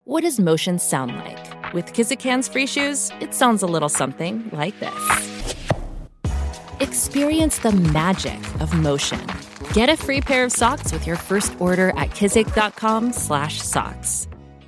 What does motion sound like? With Kizik Hands Free Shoes, it sounds a little something like this. Experience the magic of motion. Get a free pair of socks with your first order at kizik.com/socks.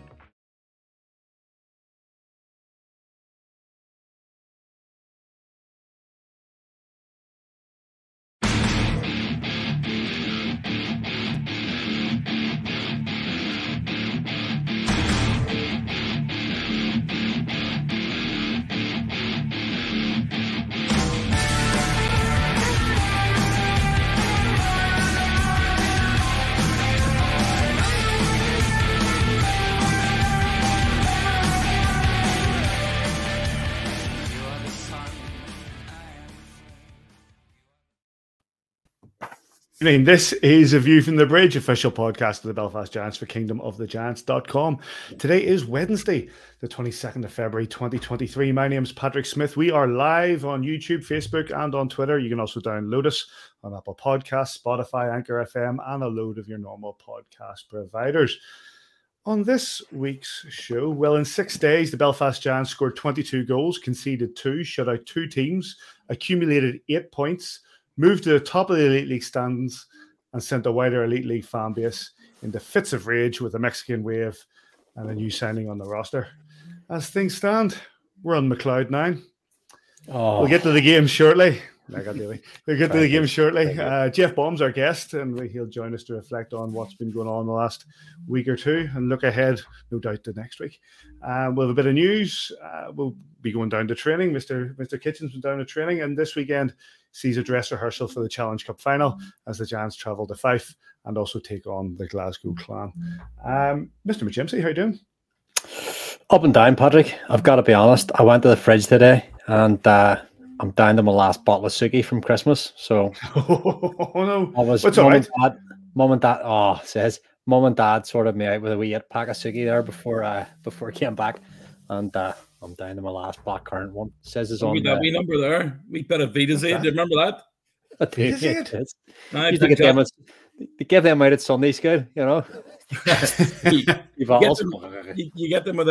This is A View from the Bridge, official podcast of the Belfast Giants for kingdomofthegiants.com. Today is Wednesday, the 22nd of February, 2023. My name is Patrick Smith. We are live on YouTube, Facebook, and on Twitter. You can also download us on Apple Podcasts, Spotify, Anchor FM, and a load of your normal podcast providers. On this week's show, well, in 6 days, the Belfast Giants scored 22 goals, conceded 2, shut out 2 teams, accumulated 8 points, moved to the top of the Elite League stands, and sent a wider Elite League fan base into fits of rage with a Mexican wave and a new signing on the roster. As things stand, we're on McLeod 9. We'll get to the game shortly. We'll get to the game shortly. Jeff Baum's our guest, and he'll join us to reflect on what's been going on the last week or two and look ahead, no doubt, to next week. We'll have a bit of news. We'll be going down to training. Mr. Kitchen's been down to training, and this weekend sees a dress rehearsal for the Challenge Cup final as the Giants travel to Fife and also take on the Glasgow Clan. Mr. McGimsey, how you doing? Up and down, Patrick. I've got to be honest. I went to the fridge today and I'm down to my last bottle of Suki from Christmas. So, oh no, what's all right? Mum and Dad sorted me out with a wee pack of Suki there before I came back, and I'm down to my last black currant one. It says it's on that wee number there. We bit of Vita's Aid. Do you remember that? I do. They give them out at Sunday school, you know. you get them with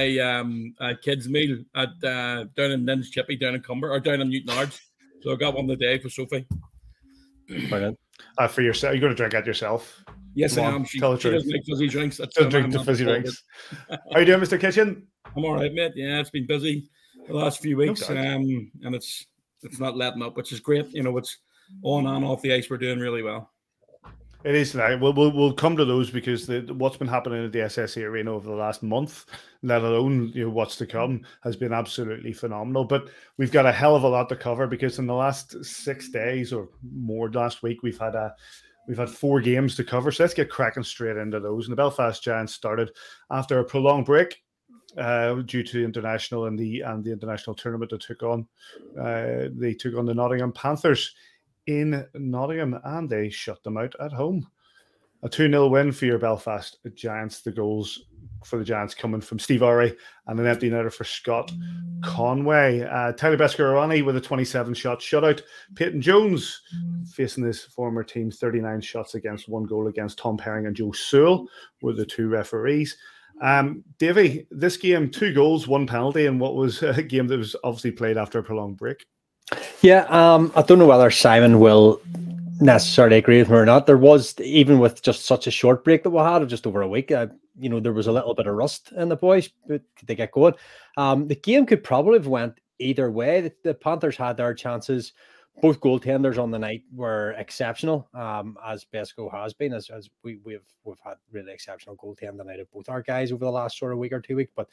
a kids meal at down in Lynn's Chippy, down in Cumber, or down in Newton Ards. So I got one today for Sophie. Brilliant. For yourself, you're going to drink that yourself? Yes, I am. She doesn't like fizzy drinks. Doesn't drink the fizzy drinks. How you doing, Mr. Kitchen? I'm all right, mate. Yeah, it's been busy the last few weeks, and it's not letting up, which is great. You know, it's on and off the ice. We're doing really well. It is tonight. We'll come to those because what's been happening at the SSE Arena over the last month, let alone what's to come, has been absolutely phenomenal. But we've got a hell of a lot to cover because in the last 6 days or more, last week we've had 4 games to cover. So let's get cracking straight into those. And the Belfast Giants started after a prolonged break due to international and the international tournament that took on. They took on the Nottingham Panthers in Nottingham, and they shut them out at home. A 2-0 win for your Belfast Giants. The goals for the Giants coming from Steve Urry and an empty netter for Scott Conway. Tyler Beskorowany with a 27-shot shutout. Peyton Jones facing his former team, 39 shots against 1 goal against. Tom Herring and Joe Sewell were the 2 referees. Davey, this game, 2 goals, 1 penalty, and what was a game that was obviously played after a prolonged break. Yeah, I don't know whether Simon will necessarily agree with me or not. There was, even with just such a short break that we had of just over a week, there was a little bit of rust in the boys, but they get going. The game could probably have went either way. The Panthers had their chances. Both goaltenders on the night were exceptional, as Besco has been, as we've had really exceptional goaltending out of both our guys over the last sort of week or 2 weeks. But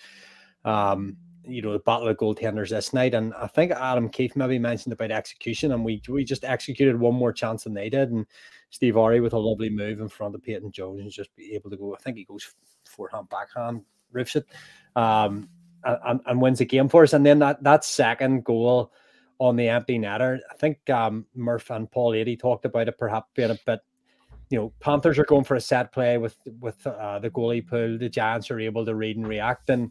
the battle of goaltenders this night, and I think Adam Keefe maybe mentioned about execution, and we just executed one more chance than they did, and Steve Urry with a lovely move in front of Peyton Jones and just be able to go. I think he goes forehand, backhand, rips it, and wins the game for us. And then that second goal on the empty netter, I think Murph and Paul Eadie talked about it perhaps being a bit. Panthers are going for a set play with the goalie pool. The Giants are able to read and react, and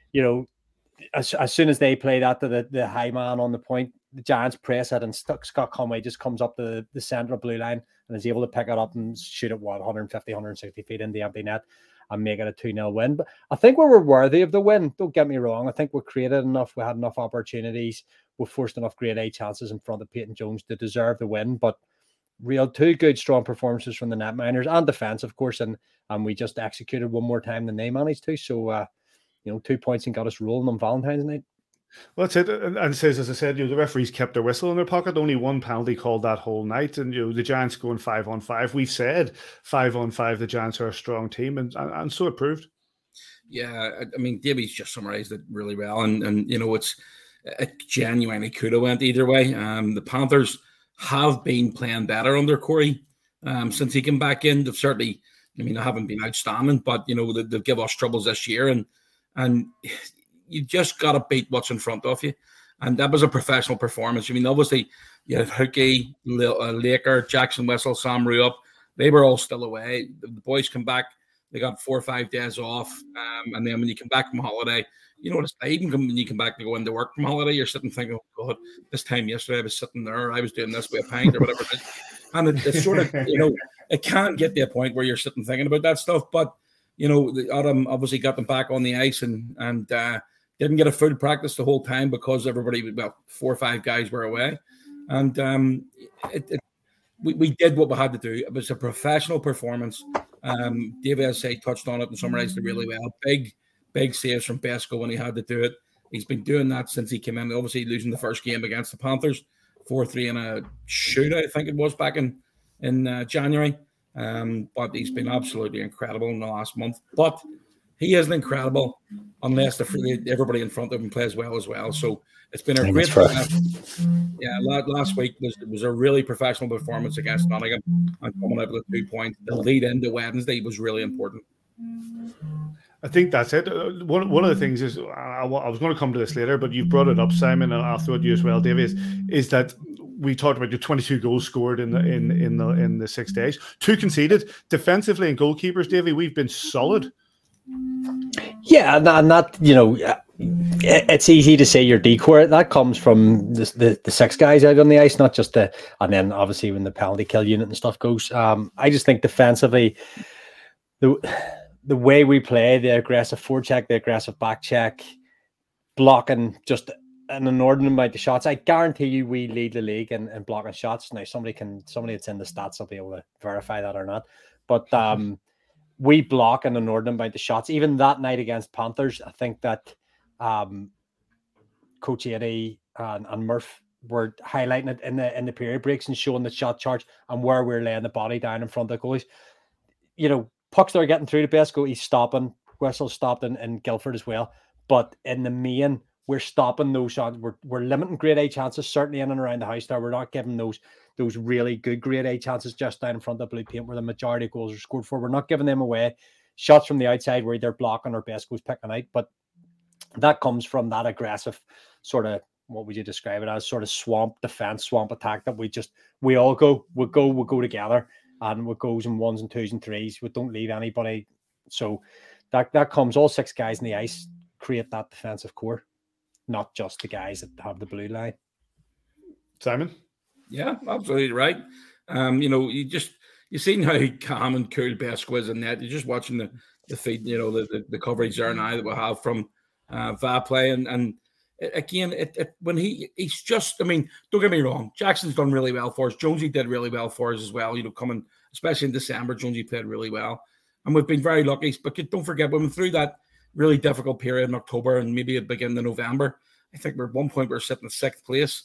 as soon as they play that to the high man on the point, the Giants press it, and Scott Conway just comes up to the central blue line and is able to pick it up and shoot it 150, 160 feet in the empty net. make it a 2-0 win. But I think we were worthy of the win. Don't get me wrong. I think we created enough. We had enough opportunities. We forced enough grade A chances in front of Peyton Jones to deserve the win. But two good, strong performances from the netminders and defense, of course. And we just executed one more time than they managed to. So, 2 points and got us rolling on Valentine's night. Well, that's it. And it says, as I said, the referees kept their whistle in their pocket. Only one penalty called that whole night. And, the Giants going 5-on-5. We've said 5-on-5, the Giants are a strong team. And so it proved. Yeah, I mean, Davies just summarized it really well. And it genuinely could have went either way. The Panthers have been playing better under Corey since he came back in. They've certainly, they haven't been outstanding, but, they've given us troubles this year. And you just got to beat what's in front of you. And that was a professional performance. Obviously, you had Hookie, Laker, Jackson Whistle, Sam Ruup. They were all still away. The boys come back. They got 4 or 5 days off. And then when you come back from holiday, it's even when you come back to go into work from holiday, you're sitting thinking, oh, God, this time yesterday I was sitting there, I was doing this with a pint or whatever it is. And it's sort of, it can't get to a point where you're sitting thinking about that stuff. But, Adam obviously got them back on the ice and didn't get a full practice the whole time because everybody, 4 or 5 guys were away. And we did what we had to do. It was a professional performance. David, as I say, touched on it and summarized it really well. Big saves from Besko when he had to do it. He's been doing that since he came in. Obviously, losing the first game against the Panthers, 4-3 in a shootout, I think it was, back in January. But he's been absolutely incredible in the last month. But he isn't incredible unless everybody in front of him plays well as well. So it's been a great yeah. Last week was a really professional performance against Nottingham, and coming out with 2 points. The lead into Wednesday was really important. I think that's it. One of the things is I was going to come to this later, but you've brought it up, Simon, and I'll throw it to you as well, David. Is that we talked about your 22 goals scored in the 6 days, 2 conceded defensively, and goalkeepers, Davey. We've been solid. Yeah, and that it's easy to say you're decoy. That comes from the 6 guys out on the ice, not just and then obviously when the penalty kill unit and stuff goes. I just think defensively, the way we play, the aggressive forecheck, the aggressive back check, blocking just an inordinate amount of shots. I guarantee you we lead the league in blocking shots. Now somebody that's in the stats will be able to verify that or not. But we block an inordinate amount of shots. Even that night against Panthers, I think that Coach Eddie and Murph were highlighting it in the period breaks and showing the shot charge and where we're laying the body down in front of the goalies. Pucks that are getting through to Besko, he's stopping. Whistle stopped in Guildford as well. But in the main, we're stopping those shots. We're limiting grade A chances, certainly in and around the house there. We're not giving those really good grade A chances just down in front of the blue paint where the majority of goals are scored for. We're not giving them away. Shots from the outside where they're blocking or Besko's picking out. But that comes from that aggressive sort of, what would you describe it as, sort of swamp defense, swamp attack that we all go together. And what goes in 1s and 2s and 3s, we don't leave anybody. So that comes, all 6 guys in the ice create that defensive core, not just the guys that have the blue line. Simon? Yeah, absolutely right. You seen how calm and cool Besko is in net. You're just watching the feed, the coverage there now that we have from Vaplay and again, when he's just, don't get me wrong, Jackson's done really well for us. Jonesy did really well for us as well. Coming, especially in December, Jonesy played really well. And we've been very lucky. But don't forget, we went through that really difficult period in October and maybe at the beginning of November. I think at one point we're sitting in 6th place.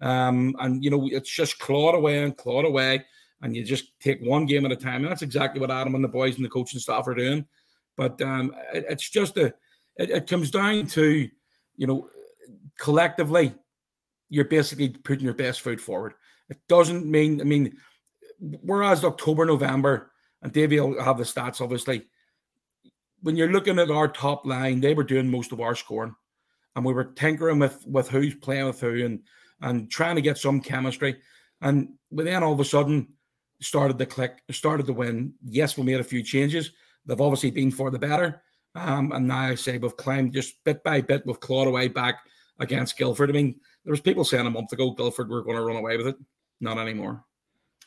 It's just clawed away. And you just take one game at a time. And that's exactly what Adam and the boys and the coaching staff are doing. But it's just it comes down to, collectively, you're basically putting your best foot forward. It doesn't mean, whereas October, November, and Davey will have the stats, obviously, when you're looking at our top line, they were doing most of our scoring. And we were tinkering with who's playing with who and trying to get some chemistry. And then all of a sudden, started to click, started to win. Yes, we made a few changes. They've obviously been for the better. And now I say we've climbed just bit by bit, we've clawed away back against Guildford. There was people saying a month ago Guildford were going to run away with it. Not anymore.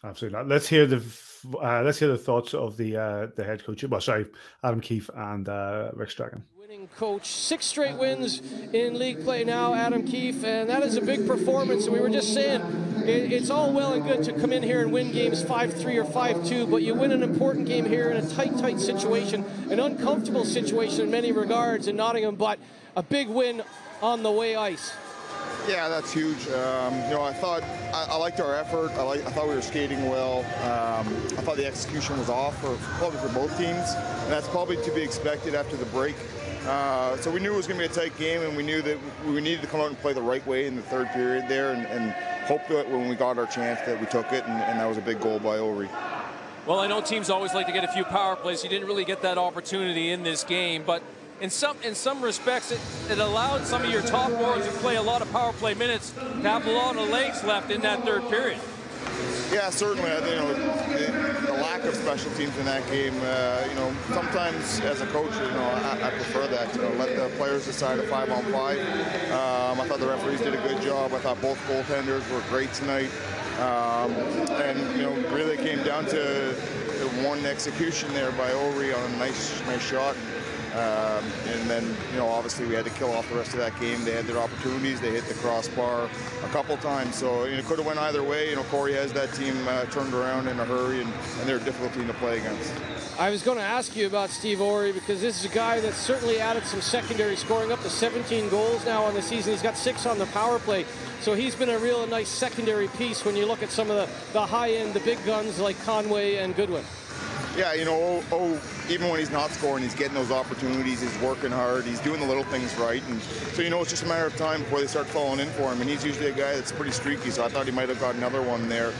Absolutely not. Let's hear the thoughts of the head coach. Well, sorry, Adam Keefe and Rick Strachan. Winning coach, 6 straight wins in league play now, Adam Keefe, and that is a big performance. And we were just saying, it's all well and good to come in here and win games 5-3 or 5-2, but you win an important game here in a tight situation, an uncomfortable situation in many regards in Nottingham, but a big win on the way ice. Yeah, that's huge. I thought I liked our effort. I thought we were skating well. I thought the execution was off probably for both teams, and that's probably to be expected after the break. So we knew it was going to be a tight game, and we knew that we needed to come out and play the right way in the third period there, and hope that when we got our chance that we took it, and that was a big goal by Ori. Well, I know teams always like to get a few power plays. You didn't really get that opportunity in this game, but in some respects, it allowed some of your top forwards who play a lot of power play minutes to have a lot of legs left in that third period. Yeah, certainly. I think the lack of special teams in that game. Sometimes as a coach, I prefer that. Let the players decide a 5-on-5. I thought the referees did a good job. I thought both goaltenders were great tonight. Really it came down to one execution there by Ori on a nice shot. And then, obviously we had to kill off the rest of that game. They had their opportunities. They hit the crossbar a couple times. So it could have went either way. Corey has that team turned around in a hurry, and they're a difficult team to play against. I was going to ask you about Steve Ori because this is a guy that's certainly added some secondary scoring, up to 17 goals now on the season. He's got 6 on the power play. So he's been a real nice secondary piece when you look at some of the high-end, the big guns like Conway and Goodwin. Yeah, even when he's not scoring, he's getting those opportunities, he's working hard, he's doing the little things right, and so it's just a matter of time before they start falling in for him, and he's usually a guy that's pretty streaky, so I thought he might have got another one there.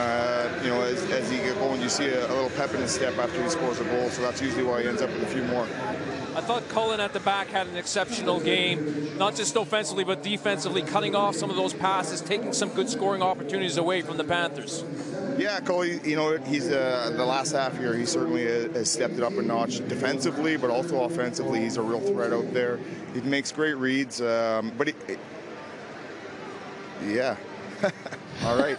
As he gets going, you see a little pep in his step after he scores a goal, so that's usually why he ends up with a few more. I thought Cullen at the back had an exceptional game, not just offensively but defensively, cutting off some of those passes, taking some good scoring opportunities away from the Panthers. Yeah, Cole, he's the last half here, he certainly has stepped it up a notch defensively, but also offensively. He's a real threat out there. He makes great reads, but yeah. All right.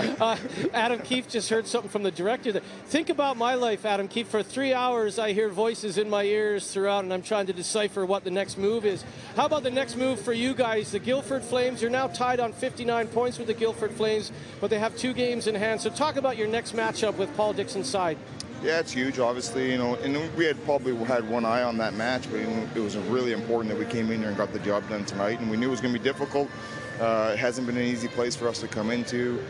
Adam Keefe just heard something from the director. Think about my life, Adam Keefe. For 3 hours, I hear voices in my ears throughout, and I'm trying to decipher what the next move is. How about the next move for you guys? The Guildford Flames, you're now tied on 59 points with the Guildford Flames, but they have 2 games in hand. So talk about your next matchup with Paul Dixon's side. Yeah, it's huge, obviously, and we had probably had one eye on that match, but it was really important that we came in here and got the job done tonight, and we knew it was going to be difficult. It hasn't been an easy place for us to come into.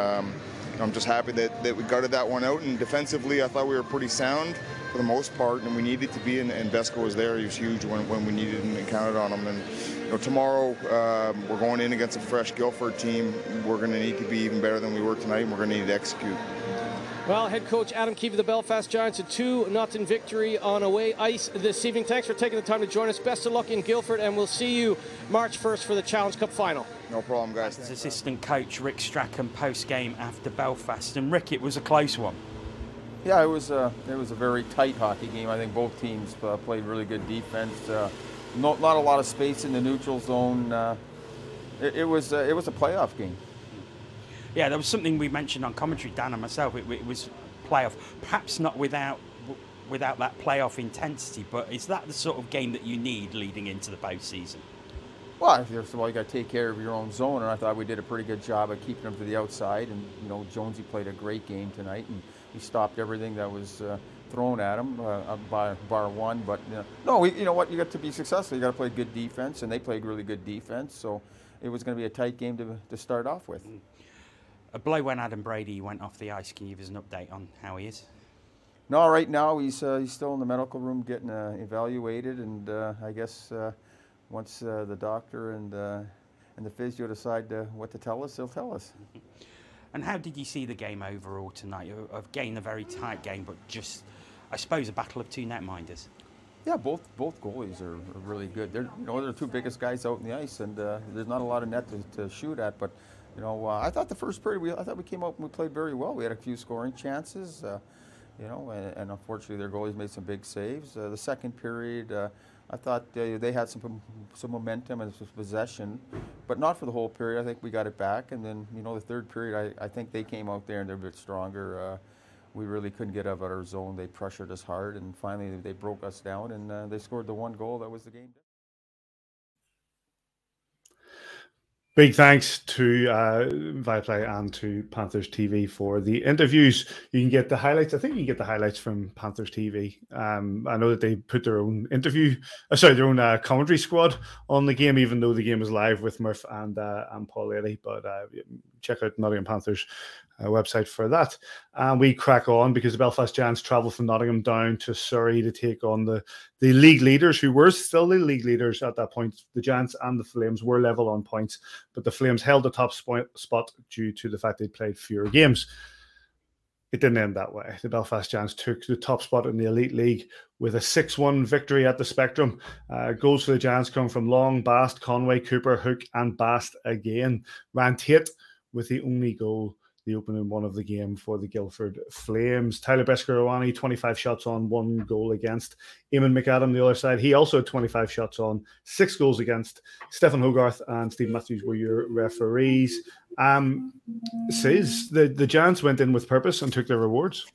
I'm just happy that we gutted that one out, and defensively I thought we were pretty sound for the most part, and we needed to be, and Besko was there. He was huge when we needed him and counted on him. And tomorrow we're going in against a fresh Guildford team. We're going to need to be even better than we were tonight, and we're going to need to execute. Well, head coach Adam Keefe of the Belfast Giants, a 2-0 victory on away ice this evening. Thanks for taking the time to join us. Best of luck in Guildford, and we'll see you March 1st for the Challenge Cup final. No problem, guys. Assistant coach Rick Strachan post-game after Belfast. And Rick, it was a close one. Yeah, it was a very tight hockey game. I think both teams played really good defense. Not a lot of space in the neutral zone. It was a playoff game. Yeah, there was something we mentioned on commentary, Dan and myself. It was playoff, perhaps not without that playoff intensity, but is that the sort of game that you need leading into the postseason? Well, first of all, you got to take care of your own zone, and I thought we did a pretty good job of keeping them to the outside. And Jonesy played a great game tonight, and he stopped everything that was thrown at him by bar one. But you know what? You got to be successful. You got to play good defense, and they played really good defense. So it was going to be a tight game to start off with. A blow when Adam Brady went off the ice. Can you give us an update on how he is? No, right now he's still in the medical room getting evaluated, and I guess once the doctor and the physio decide what to tell us, they'll tell us. And how did you see the game overall tonight? Again, a very tight game, but just, I suppose, a battle of 2 netminders. Yeah, both goalies are really good. They're the 2 biggest guys out in the ice, and there's not a lot of net to shoot at, but. I thought the first period, I thought we came out and we played very well. We had a few scoring chances, and unfortunately their goalies made some big saves. The second period, I thought they had some momentum and some possession, but not for the whole period. I think we got it back, and then the third period, I think they came out there and they're a bit stronger. We really couldn't get out of our zone. They pressured us hard, and finally they broke us down, and they scored the one goal. That was the game. Big thanks to Viaplay and to Panthers TV for the interviews. You can get the highlights. I think you can get the highlights from Panthers TV. I know that they put their own their own commentary squad on the game, even though the game was live with Murph and Paul Ealey. But check out Nottingham Panthers website for that. And we crack on because the Belfast Giants travel from Nottingham down to Surrey to take on the league leaders, who were still the league leaders at that point. The Giants and the Flames were level on points, but the Flames held the top spot due to the fact they played fewer games. It didn't end that way. The Belfast Giants took the top spot in the Elite League with a 6-1 victory at the Spectrum. Goals for the Giants come from Long, Bast, Conway, Cooper, Hook, and Bast again. Ryan Tate with the only goal, the opening one of the game for the Guildford Flames. Tyler Beskorowany, 25 shots on, 1 goal against. Eamon McAdam, the other side, he also had 25 shots on, 6 goals against. Stephen Hogarth and Steve Matthews were your referees. Says the Giants went in with purpose and took their rewards.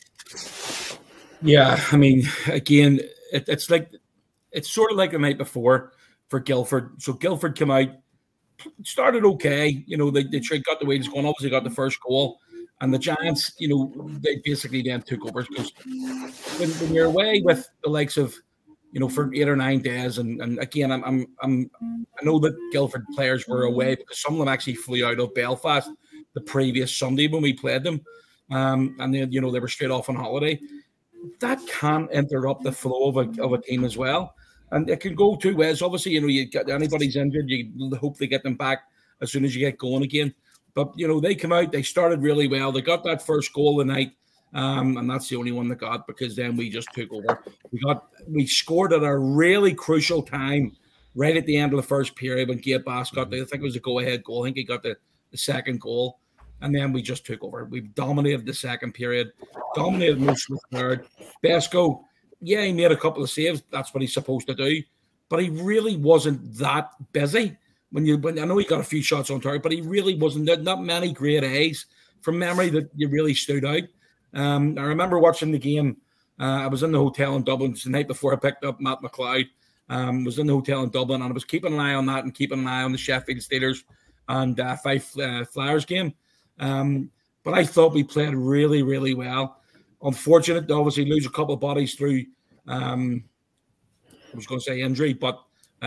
Yeah, I mean, again, it's sort of like the night before for Guildford. So Guildford came out, started okay. They got the wages going. Obviously got the first goal, and the Giants, they basically then took over, because when you're away with the likes of, for 8 or 9 days, and again, I know that Guildford players were away because some of them actually flew out of Belfast the previous Sunday when we played them, and then they were straight off on holiday. That can interrupt the flow of a team as well. And it can go 2 ways. Obviously, you get anybody's injured, you hope they get them back as soon as you get going again. But, they come out, they started really well. They got that first goal of the night, and that's the only one they got, because then we just took over. We scored at a really crucial time right at the end of the first period when Gabe Bast got I think it was a go-ahead goal. I think he got the second goal, and then we just took over. We dominated the second period, dominated most of the third. Besko, yeah, he made a couple of saves. That's what he's supposed to do. But he really wasn't that busy. I know he got a few shots on target, but he really wasn't. Not many great A's from memory that you really stood out. I remember watching the game. I was in the hotel in Dublin. It's the night before I picked up Matt McLeod. Was in the hotel in Dublin, and I was keeping an eye on that and keeping an eye on the Sheffield Steelers and Fife Flyers game. But I thought we played really, really well. Unfortunate to obviously lose a couple of bodies through, I was going to say injury, but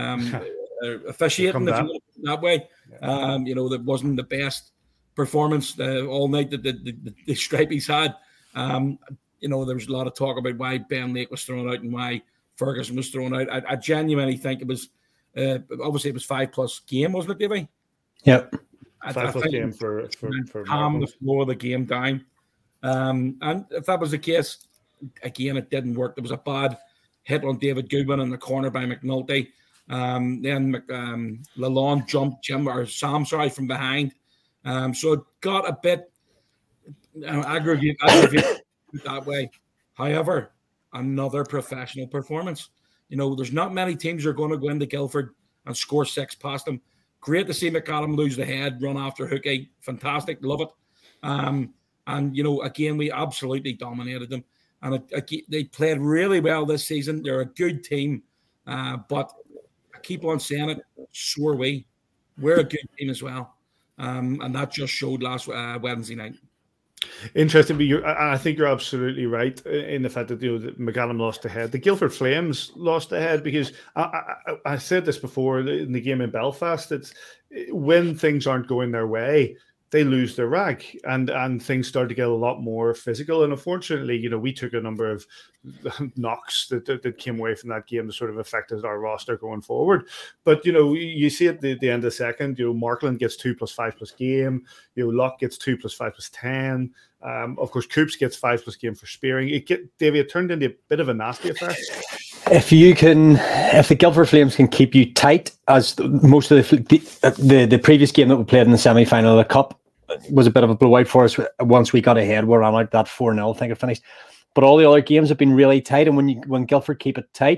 officiating that way. That wasn't the best performance all night that the Stripies had. There was a lot of talk about why Ben Lake was thrown out and why Ferguson was thrown out. I genuinely think it was, obviously it was 5+ game, wasn't it, Davey? Yep. 5+ game for calm the flow of the game down. And if that was the case, again, it didn't work. There was a bad hit on David Goodwin in the corner by McNulty. Then Lalonde jumped Sam from behind. So it got a bit aggravated that way. However, another professional performance. There's not many teams that are going to go into Guildford and score 6 past them. Great to see McCallum lose the head, run after Hookie. Fantastic. Love it. And, again, we absolutely dominated them. And they played really well this season. They're a good team. But I keep on saying it, so are we. We're a good team as well. And that just showed last Wednesday night. Interesting, but I think you're absolutely right in the fact that that McCallum lost the head. The Guildford Flames lost the head because I said this before in the game in Belfast. It's when things aren't going their way, they lose their rag, and things start to get a lot more physical. And unfortunately, we took a number of knocks that came away from that game that sort of affected our roster going forward. But you see at the end of the second, Markland gets 2 + 5+ game. Locke gets 2 + 5 + 10. Of course, Coops gets 5+ game for spearing. It turned into a bit of a nasty affair. If the Guildford Flames can keep you tight, as most of the previous game that we played in the semi-final of the Cup was a bit of a blowout for us. Once we got ahead, we're on like that 4-0, I think it finished. But all the other games have been really tight, and when Guildford keep it tight,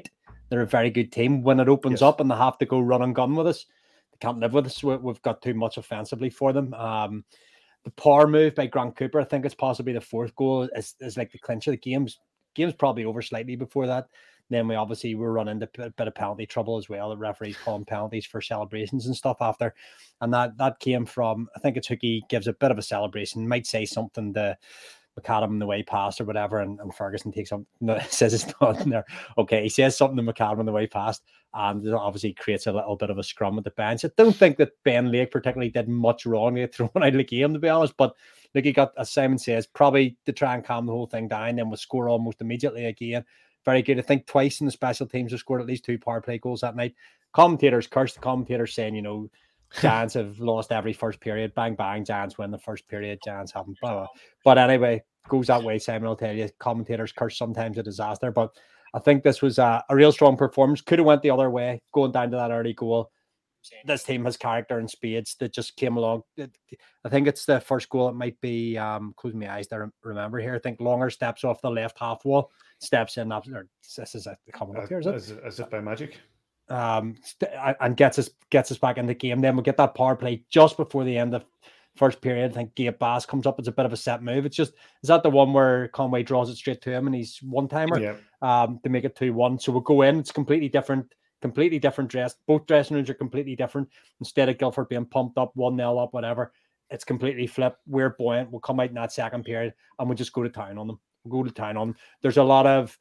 they're a very good team. When it opens Yes. up and they have to go run and gun with us, they can't live with us. We've got too much offensively for them. The power move by Grant Cooper, I think it's possibly the fourth goal, is like the clincher. The game's probably over slightly before that. Then we obviously were running into a bit of penalty trouble as well. The referees calling penalties for celebrations and stuff after. And that came from, I think it's Hookie gives a bit of a celebration, might say something to McAdam in the way past or whatever, and Ferguson takes up, no, says it's not in there. Okay, he says something to McAdam on the way past, and it obviously creates a little bit of a scrum at the bench. I don't think that Ben Lake particularly did much wrong to get thrown out of the game, to be honest, but like he got, as Simon says, probably to try and calm the whole thing down, then we'll score almost immediately again. Very good. I think twice in the special teams have scored at least 2 power play goals that night. Commentators cursed, the commentators saying, you know, Giants have lost every first period. Bang, bang, Giants win the first period. Giants haven't. Blah, blah. But anyway, goes that way, Simon, I'll tell you. Commentators curse sometimes a disaster. But I think this was a real strong performance. Could have went the other way, going down to that early goal. This team has character and spades that just came along. I think it's the first goal. It might be, closing my eyes there, remember here. I think Longer steps off the left half wall, steps in. This is coming up here, is it? As if by magic. And gets us back in the game. Then we get that power play just before the end of first period. I think Gabe Bass comes up. It's a bit of a set move. Is that the one where Conway draws it straight to him and he's one-timer to make it 2-1. So we'll go in. It's completely different dress. Both dressing rooms are completely different. Instead of Guildford being pumped up, 1-0 up, whatever, it's completely flipped. We're buoyant. We'll come out in that second period and we'll just go to town on them. There's a lot of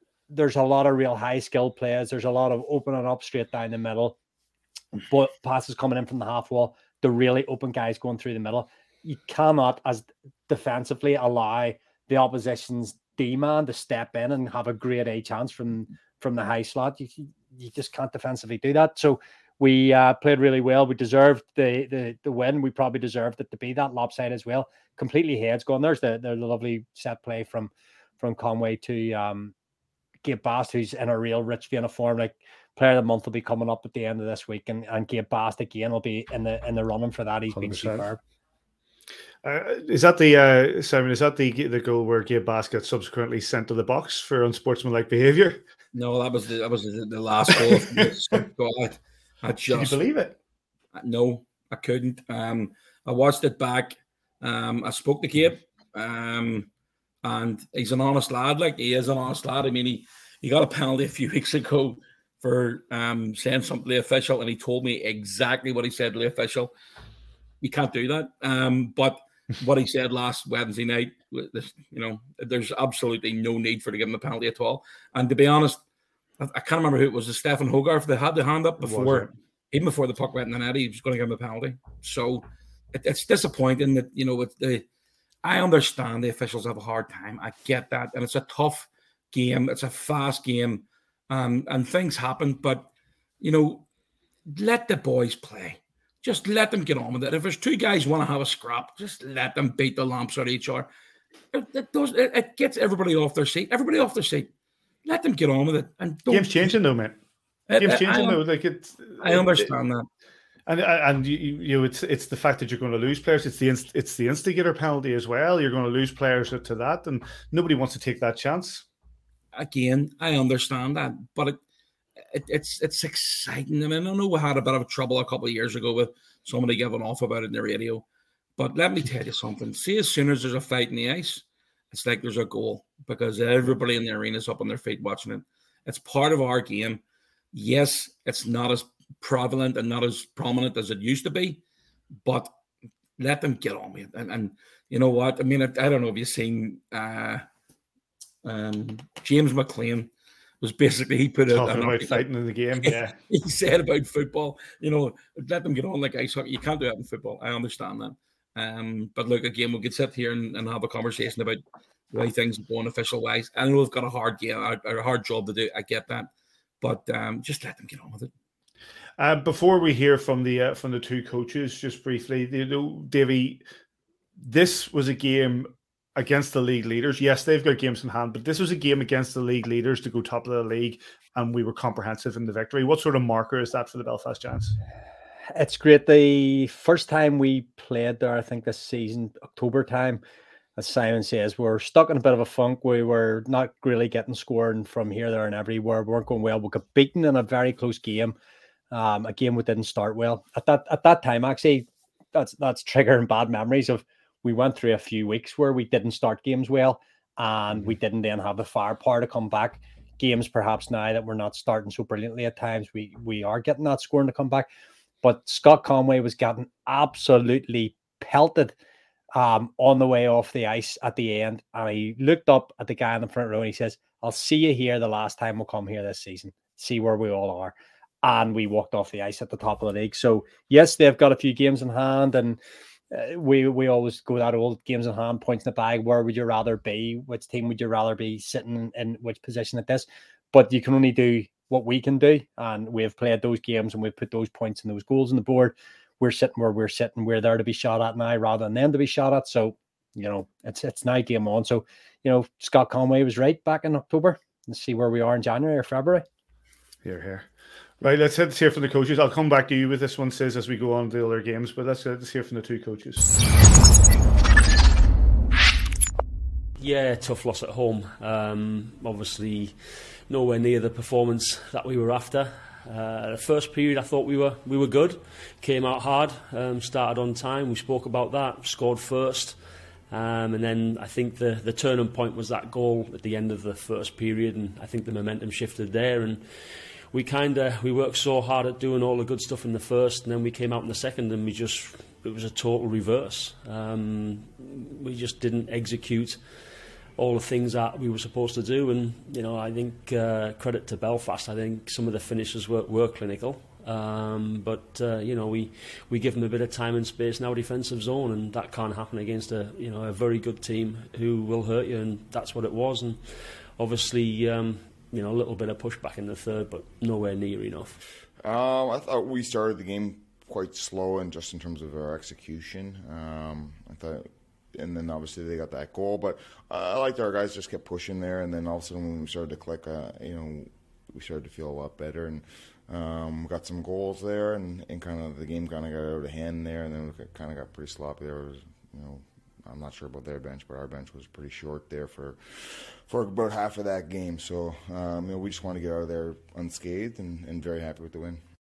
real high skill players. There's a lot of opening up straight down the middle, but passes coming in from the half wall. The really open guys going through the middle. You cannot, as defensively, allow the opposition's D-man to step in and have a grade A chance from the high slot. You just can't defensively do that. So we played really well. We deserved the win. We probably deserved it to be that lopsided as well. Completely heads gone. There's the lovely set play from Conway to Gabe Bast, who's in a real rich vein of form. Like, player of the month will be coming up at the end of this week, and Gabe Bast again will be in the running for that. He's 100%. Been superb. Is that the Simon? Is that the goal where Gabe Bast gets subsequently sent to the box for unsportsmanlike behaviour? No, that was the last goal. Can you believe it? No, I couldn't. I watched it back. I spoke to Gabe, and he's an honest lad. Like, he is an honest lad. I mean, he got a penalty a few weeks ago for saying something to the official, and he told me exactly what he said to the official. You can't do that. But what he said last Wednesday night, there's absolutely no need for to give him a penalty at all. And to be honest, I can't remember who it was. Stefan Hogarth. They had the hand up before, even before the puck went in the net. He was going to give him a penalty. So it's disappointing that I understand the officials have a hard time. I get that, and it's a tough game. It's a fast game, and things happen. But let the boys play. Just let them get on with it. If there's 2 guys who want to have a scrap, just let them beat the lamps out of each other. It gets everybody off their seat. Everybody off their seat. Let them get on with it. And game's changing though, man. Game's changing though. Like, I understand that. And it's the fact that you're going to lose players. It's the instigator penalty as well. You're going to lose players to that, and nobody wants to take that chance. Again, I understand that, but it's exciting. I mean, I know we had a bit of trouble a couple of years ago with somebody giving off about it in the radio, but let me tell you something. See, as soon as there's a fight in the ice, it's like there's a goal, because everybody in the arena is up on their feet watching it. It's part of our game. Yes, it's not as prevalent and not as prominent as it used to be, but let them get on with it. And you know what? I mean, I don't know if you've seen James McLean was basically, he put talking about fighting in the game. Yeah, he said about football, let them get on like ice hockey. You can't do that in football. I understand that. But look, again, we could sit here and have a conversation about the way things are going official wise. I know we've got a hard game, a hard job to do. I get that, but just let them get on with it. Before we hear from the 2 coaches, just briefly, Davey, this was a game against the league leaders. Yes, they've got games in hand, but this was a game against the league leaders to go top of the league, and we were comprehensive in the victory. What sort of marker is that for the Belfast Giants? It's great. The first time we played there, I think this season, October time, as Simon says, we're stuck in a bit of a funk. We were not really getting scoring from here, there, and everywhere. We weren't going well. We got beaten in a very close game. A game we didn't start well. At that time, actually, that's triggering bad memories of we went through a few weeks where we didn't start games well, and we didn't then have the firepower to come back. Games perhaps now that we're not starting so brilliantly at times, we are getting that scoring to come back. But Scott Conway was getting absolutely pelted on the way off the ice at the end. And he looked up at the guy in the front row and he says, I'll see you here the last time we'll come here this season. See where we all are. And we walked off the ice at the top of the league. So, yes, they've got a few games in hand. And we always go that old games in hand, points in the bag. Where would you rather be? Which team would you rather be sitting in which position at this? But you can only do what we can do. And we've played those games and we've put those points and those goals on the board. We're sitting where we're sitting. We're there to be shot at now rather than them to be shot at. So, it's now game on. So, Scott Conway was right back in October. Let's see where we are in January or February. Here. Right, let's hear from the coaches. I'll come back to you with this one, Sis, as we go on to the other games, but let's hear from the two coaches. Yeah, tough loss at home. Obviously, nowhere near the performance that we were after. The first period, I thought we were good. Came out hard, started on time. We spoke about that. Scored first, and then I think the turning point was that goal at the end of the first period, and I think the momentum shifted there. And we worked so hard at doing all the good stuff in the first, and then we came out in the second, and it was a total reverse. We just didn't execute all the things that we were supposed to do, and I think credit to Belfast. I think some of the finishers were clinical, but we give them a bit of time and space in our defensive zone, and that can't happen against a very good team who will hurt you, and that's what it was. And obviously, a little bit of pushback in the third, but nowhere near enough. I thought we started the game quite slow, and just in terms of our execution, I thought. And then obviously they got that goal, but I liked our guys just kept pushing there, and then all of a sudden when we started to click, we started to feel a lot better, and we got some goals there, and kind of the game kind of got out of hand there, and then we kind of got pretty sloppy there. It was, I'm not sure about their bench, but our bench was pretty short there for about half of that game. So we just want to get out of there unscathed, and very happy with the win.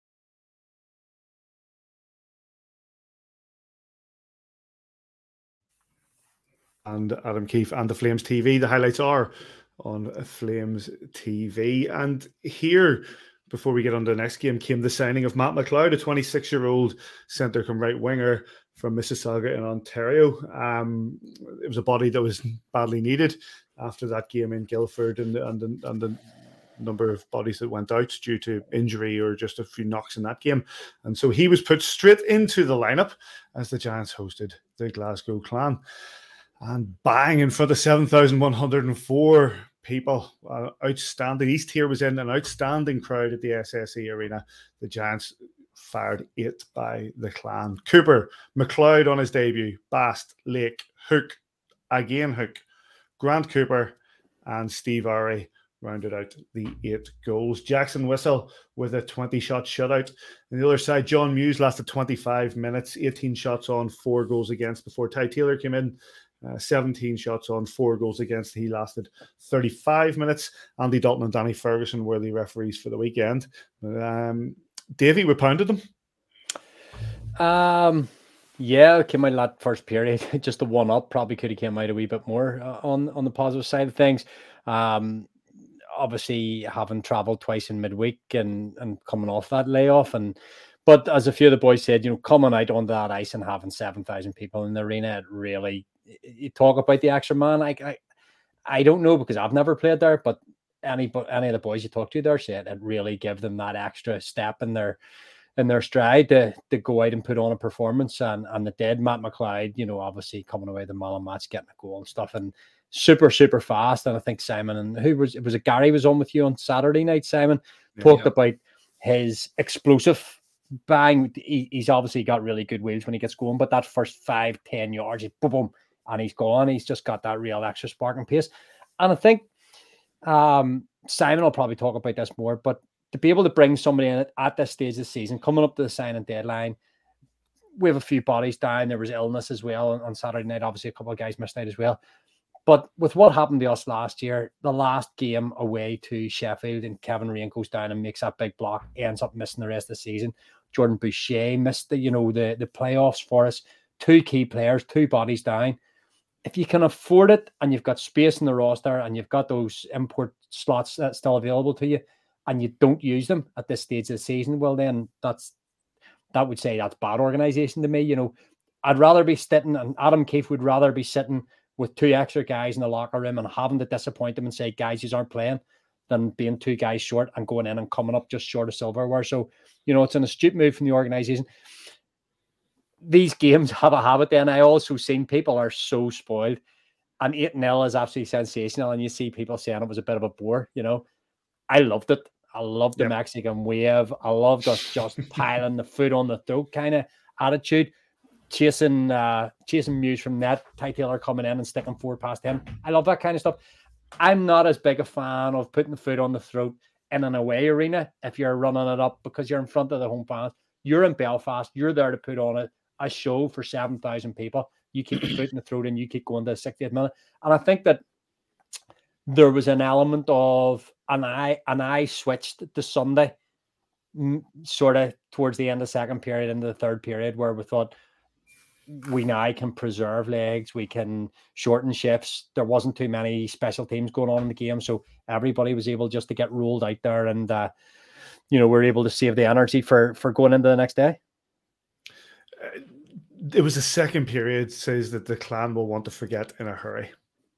And Adam Keefe and the Flames TV. The highlights are on Flames TV. And here, before we get on to the next game, came the signing of Matt McLeod, a 26-year-old centre come right winger from Mississauga in Ontario. It was a body that was badly needed after that game in Guildford, and the number of bodies that went out due to injury or just a few knocks in that game. And so he was put straight into the lineup as the Giants hosted the Glasgow Clan. And bang, in front of 7,104 people. Outstanding. East Tier was in an outstanding crowd at the SSE Arena. The Giants fired 8 by the Clan. Cooper, McLeod on his debut, Bast, Lake, Hook, again Hook, Grant Cooper, and Steve Arey rounded out the 8 goals. Jackson Whistle with a 20-shot shutout. On the other side, John Muse lasted 25 minutes, 18 shots on, 4 goals against before Ty Taylor came in. 17 shots on, 4 goals against. He lasted 35 minutes. Andy Dalton and Danny Ferguson were the referees for the weekend. Davey, we pounded them. Yeah, came out that first period just a 1-up. Probably could have came out a wee bit more on the positive side of things. Obviously, having travelled twice in midweek and coming off that layoff, but as a few of the boys said, coming out onto that ice and having 7,000 people in the arena, it really. You talk about the extra man. I don't know because I've never played there, but any of the boys you talk to there said it really give them that extra step in their stride to go out and put on a performance. And the dead Matt McLeod, obviously coming away the man of match, getting a goal and stuff, and super fast. And I think Simon and Gary was on with you on Saturday night. Simon talked about his explosive bang. He's obviously got really good wheels when he gets going, but that first 5-10 yards, he boom, boom, and he's gone. He's just got that real extra spark and pace. And I think Simon will probably talk about this more, but to be able to bring somebody in at this stage of the season, coming up to the signing deadline, we have a few bodies down. There was illness as well on Saturday night. Obviously, a couple of guys missed out as well. But with what happened to us last year, the last game away to Sheffield and Kevin Rain goes down and makes that big block, ends up missing the rest of the season. Jordan Boucher missed the playoffs for us. 2 key players, 2 bodies down. If you can afford it and you've got space in the roster and you've got those import slots that's still available to you and you don't use them at this stage of the season, well, then that would say that's bad organisation to me. I'd rather be sitting, and Adam Keefe would rather be sitting with 2 extra guys in the locker room and having to disappoint them and say, guys, you aren't playing, than being 2 guys short and going in and coming up just short of silverware. So, it's an astute move from the organisation. These games have a habit then. I also seen people are so spoiled, and 8-0 is absolutely sensational, and you see people saying it was a bit of a bore. I loved it. I loved the Mexican wave. I loved us just piling the foot on the throat kind of attitude. Chasing Muse from net, Ty Taylor coming in and sticking 4 past him. I love that kind of stuff. I'm not as big a fan of putting the foot on the throat in an away arena if you're running it up because you're in front of the home fans. You're in Belfast. You're there to put on a show for 7,000 people. You keep the foot in the throat and you keep going to the 60th minute. And I think that there was an element of, and I switched to Sunday sort of towards the end of the second period into the third period where we thought, we now can preserve legs, we can shorten shifts. There wasn't too many special teams going on in the game, so everybody was able just to get rolled out there, and we're able to save the energy for going into the next day. It was the second period, says that the Clan will want to forget in a hurry.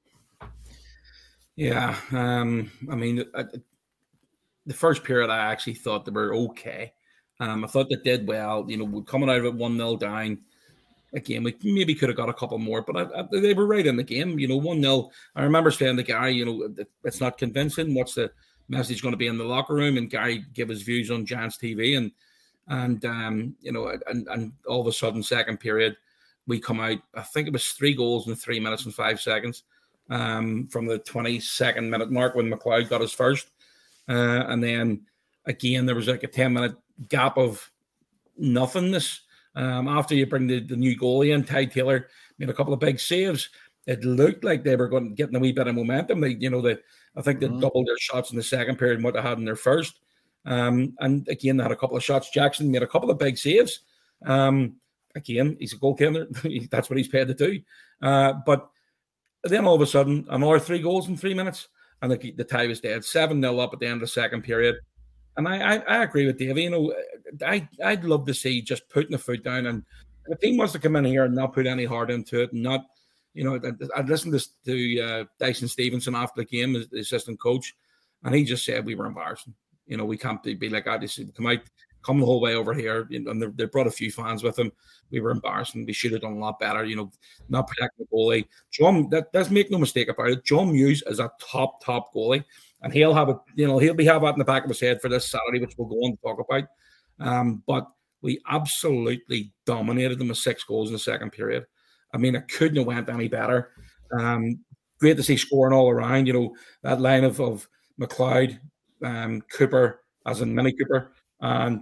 Yeah, the first period I actually thought they were okay. I thought they did well. We're coming out of it 1-0 down. Again, we maybe could have got a couple more, but they were right in the game. 1-0. I remember saying to Gary, it's not convincing. What's the message going to be in the locker room? And Gary gave his views on Giants TV, and all of a sudden, second period, we come out. I think it was 3 goals in 3 minutes and 5 seconds from the 22nd minute mark when McLeod got his first, and then again there was like a 10-minute gap of nothingness. After you bring the new goalie in, Ty Taylor made a couple of big saves. It looked like they were going to get a wee bit of momentum. I think they doubled their shots in the second period and what they had in their first. And again, they had a couple of shots. Jackson made a couple of big saves. Again, he's a goalkeeper. That's what he's paid to do. But then all of a sudden, another 3 goals in 3 minutes, and the tie was dead. 7-0 up at the end of the second period. And I agree with Davey. I'd love to see just putting the foot down. And if the team wants to come in here and not put any heart into it, and not, I'd listened to Dyson Stevenson after the game, the assistant coach, and he just said we were embarrassing. We can't be like that. They said, come the whole way over here. And they brought a few fans with them. We were embarrassing. We should have done a lot better. Not protecting the goalie. Let's make no mistake about it. John Muse is a top goalie. And he'll have it, he'll have that in the back of his head for this Saturday, which we'll go on to talk about. But we absolutely dominated them with 6 goals in the second period. It couldn't have went any better. Great to see scoring all around. That line of McLeod, Cooper, as in Mini Cooper, and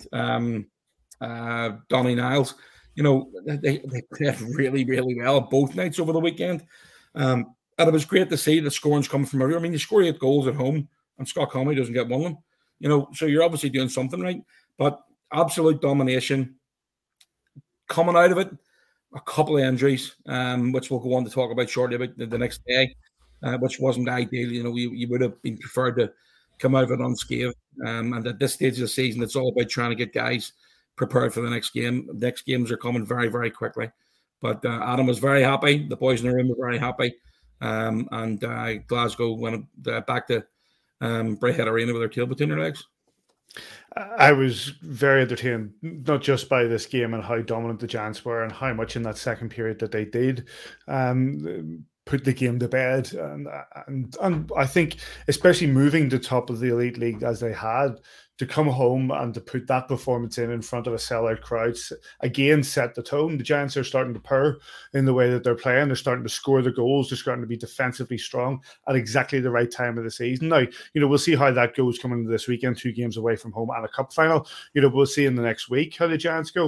Donny Niles. They played really, really well both nights over the weekend. And it was great to see the scoring's coming from everywhere. You score 8 goals at home, and Scott Conway doesn't get one of them. So you're obviously doing something right. But absolute domination. Coming out of it, a couple of injuries, which we'll go on to talk about shortly about the next day, which wasn't ideal. You would have been preferred to come out of it unscathed. And at this stage of the season, it's all about trying to get guys prepared for the next game. The next games are coming very, very quickly. But Adam was very happy. The boys in the room were very happy. And Glasgow went back to Braehead Arena with their tail between their legs. I was very entertained, not just by this game and how dominant the Giants were and how much in that second period that they did put the game to bed. And I think, especially moving to top of the Elite League as they had, to come home and to put that performance in front of a sellout crowd, again, set the tone. The Giants are starting to purr in the way that they're playing. They're starting to score the goals. They're starting to be defensively strong at exactly the right time of the season. Now, we'll see how that goes coming into this weekend, 2 games away from home and a cup final. We'll see in the next week how the Giants go.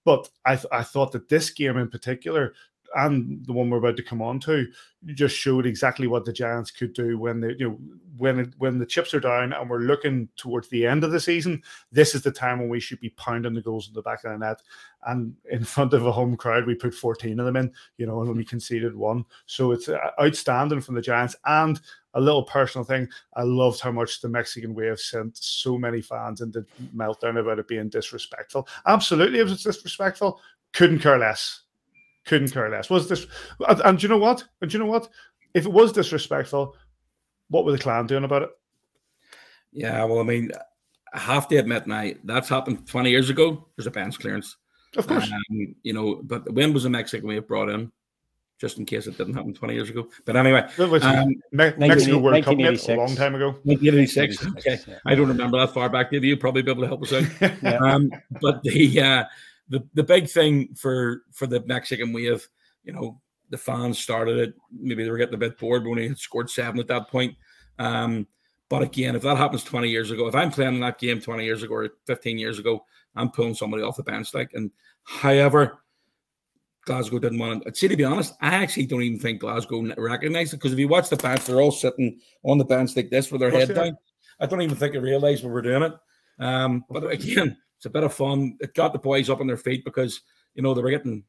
But I thought that this game in particular, and the one we're about to come on to, just showed exactly what the Giants could do when they, when the chips are down and we're looking towards the end of the season. This is the time when we should be pounding the goals in the back of the net. And in front of a home crowd, we put 14 of them in, and we conceded 1. So it's outstanding from the Giants. And a little personal thing, I loved how much the Mexican Wave sent so many fans into meltdown about it being disrespectful. Absolutely, it was disrespectful. Couldn't care less. Was this? And do you know what? If it was disrespectful, what were the Clan doing about it? Yeah, well, I mean, I have to admit now, that's happened 20 years ago. There's a bench clearance. Of course. But when was the Mexican Wave brought in? Just in case it didn't happen 20 years ago. But anyway. Mexico World Cup a long time ago. 1986. Okay. Yeah. I don't remember that far back. Maybe you'll probably be able to help us out. But the big thing for the Mexican Wave, the fans started it. Maybe they were getting a bit bored when they had scored 7 at that point. But again, if that happens 20 years ago, if I'm playing in that game 20 years ago or 15 years ago, I'm pulling somebody off the bench. However, Glasgow didn't want it. See, to be honest, I actually don't even think Glasgow recognised it, because if you watch the bench, they're all sitting on the bench like this with their head down. I don't even think they realised we were doing it. But again, it's a bit of fun. It got the boys up on their feet because, they were getting...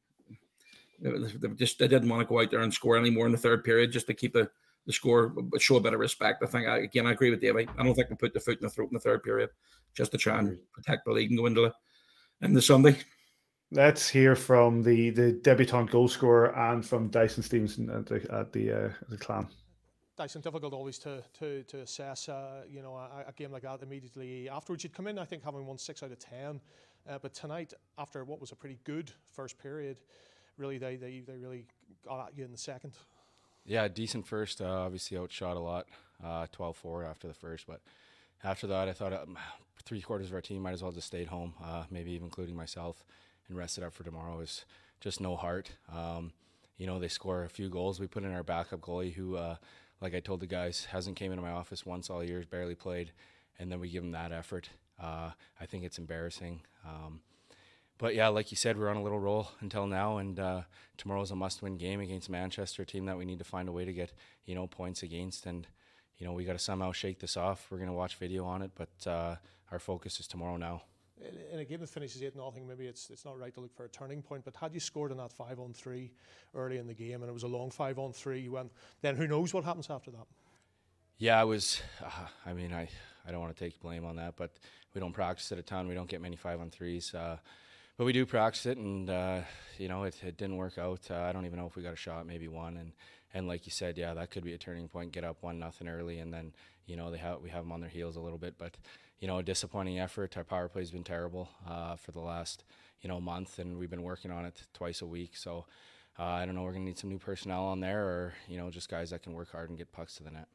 They didn't want to go out there and score anymore in the third period just to keep the score, but show a bit of respect. I agree with Davey. I don't think we put the foot in the throat in the third period just to try and protect the league and go into the Sunday. Let's hear from the debutant goal scorer and from Dyson Stevenson at the Clan. Dyson, difficult always to assess, a game like that immediately afterwards. You'd come in, I think, having won 6 out of 10, but tonight, after what was a pretty good first period, really they really got at you in the second. Yeah, decent first. Obviously outshot a lot, 12-4 after the first, but after that, I thought 3/4 of our team might as well just stayed home, maybe even including myself, and rested up for tomorrow. It was just no heart. They score a few goals. We put in our backup goalie who, like I told the guys, hasn't came into my office once all year, barely played, and then we give him that effort. I think it's embarrassing. But yeah, like you said, we're on a little roll until now, and tomorrow's a must-win game against Manchester, a team that we need to find a way to get, points against, and we got to somehow shake this off. We're going to watch video on it, but our focus is tomorrow now. In a game that finishes 8-0, maybe it's not right to look for a turning point, but had you scored in that 5-on-3 early in the game, and it was a long 5-on-3, then who knows what happens after that? Yeah, it was. I don't want to take blame on that, but we don't practice it a ton. We don't get many 5-on-3s, but we do practice it, and it didn't work out. I don't even know if we got a shot, maybe one, and like you said, yeah, that could be a turning point. Get up 1-0 early, and then we have them on their heels a little bit, but. A disappointing effort. Our power play has been terrible for the last, month, and we've been working on it twice a week. So I don't know. We're going to need some new personnel on there, or just guys that can work hard and get pucks to the net.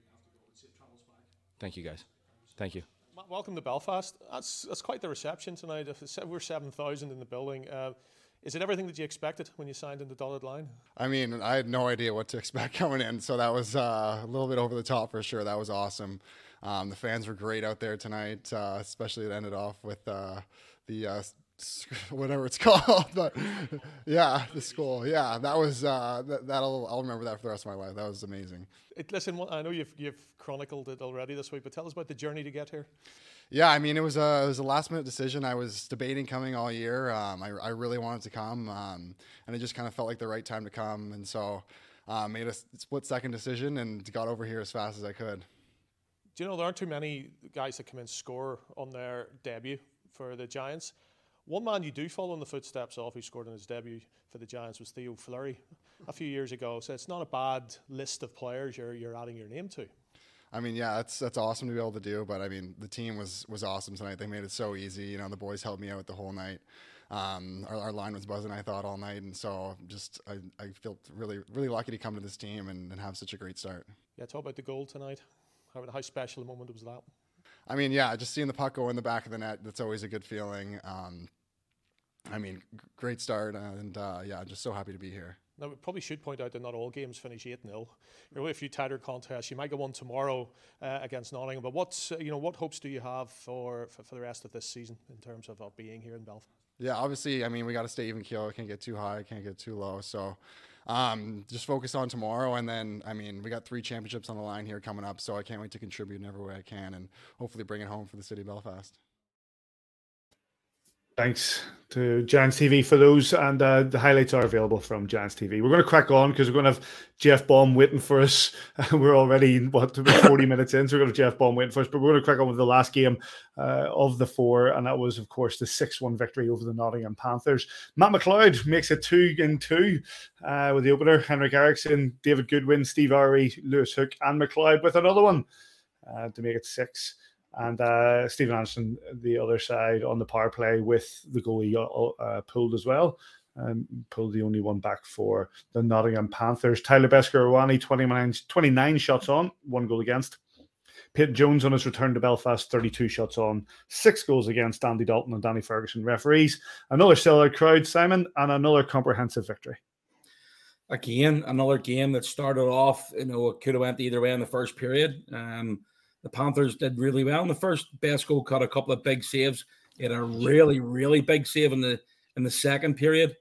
Thank you, guys. Thank you. Welcome to Belfast. That's quite the reception tonight. We're 7,000 in the building. Is it everything that you expected when you signed in the dotted line? I mean, I had no idea what to expect coming in, so that was a little bit over the top for sure. That was awesome. The fans were great out there tonight, especially it ended off with the whatever it's called, but yeah, the school. Yeah, that was I'll remember that for the rest of my life. That was amazing. Listen, I know you've chronicled it already this week, but tell us about the journey to get here. Yeah, I mean, it was a last minute decision. I was debating coming all year. I really wanted to come, and it just kind of felt like the right time to come, and so made a split second decision and got over here as fast as I could. Do you know, there aren't too many guys that come in score on their debut for the Giants. One man you do follow in the footsteps of who scored on his debut for the Giants was Theo Fleury a few years ago. So it's not a bad list of players you're adding your name to. I mean, yeah, that's awesome to be able to do. But I mean, the team was awesome tonight. They made it so easy. The boys helped me out the whole night. Our line was buzzing, I thought, all night, and so I feel really, really lucky to come to this team and have such a great start. Yeah, talk about the goal tonight. How special a moment was that? I mean, yeah, just seeing the puck go in the back of the net, that's always a good feeling. Great start, and yeah, just so happy to be here. Now, we probably should point out that not all games finish 8-0. There will be a few tighter contests. You might get one tomorrow against Nottingham. But what hopes do you have for the rest of this season in terms of being here in Belfast? Yeah, obviously, I mean, we got to stay even keel. It can't get too high, can't get too low. So just focus on tomorrow. And then, I mean, we got 3 championships on the line here coming up. So I can't wait to contribute in every way I can and hopefully bring it home for the city of Belfast. Thanks to Giants TV for those, and the highlights are available from Giants TV. We're going to crack on because we're going to have Jeff Baum waiting for us. We're already, about 40 minutes in, so we're going to have Jeff Baum waiting for us, but we're going to crack on with the last game of the 4, and that was, of course, the 6-1 victory over the Nottingham Panthers. Matt McLeod makes it 2-2 with the opener. Henrik Eriksson, David Goodwin, Steve Owry, Lewis Hook, and McLeod with another one to make it 6. And Stephen Anderson, the other side on the power play with the goalie pulled as well. Pulled the only one back for the Nottingham Panthers. Tyler Beskorowany, 29 shots on, 1 goal against. Peyton Jones on his return to Belfast, 32 shots on, 6 goals against. Andy Dalton and Danny Ferguson referees. Another sellout crowd, Simon, and another comprehensive victory. Again, another game that started off, it could have went either way in the first period. The Panthers did really well in the first. Besko caught a couple of big saves. He had a really, really big save in the second period.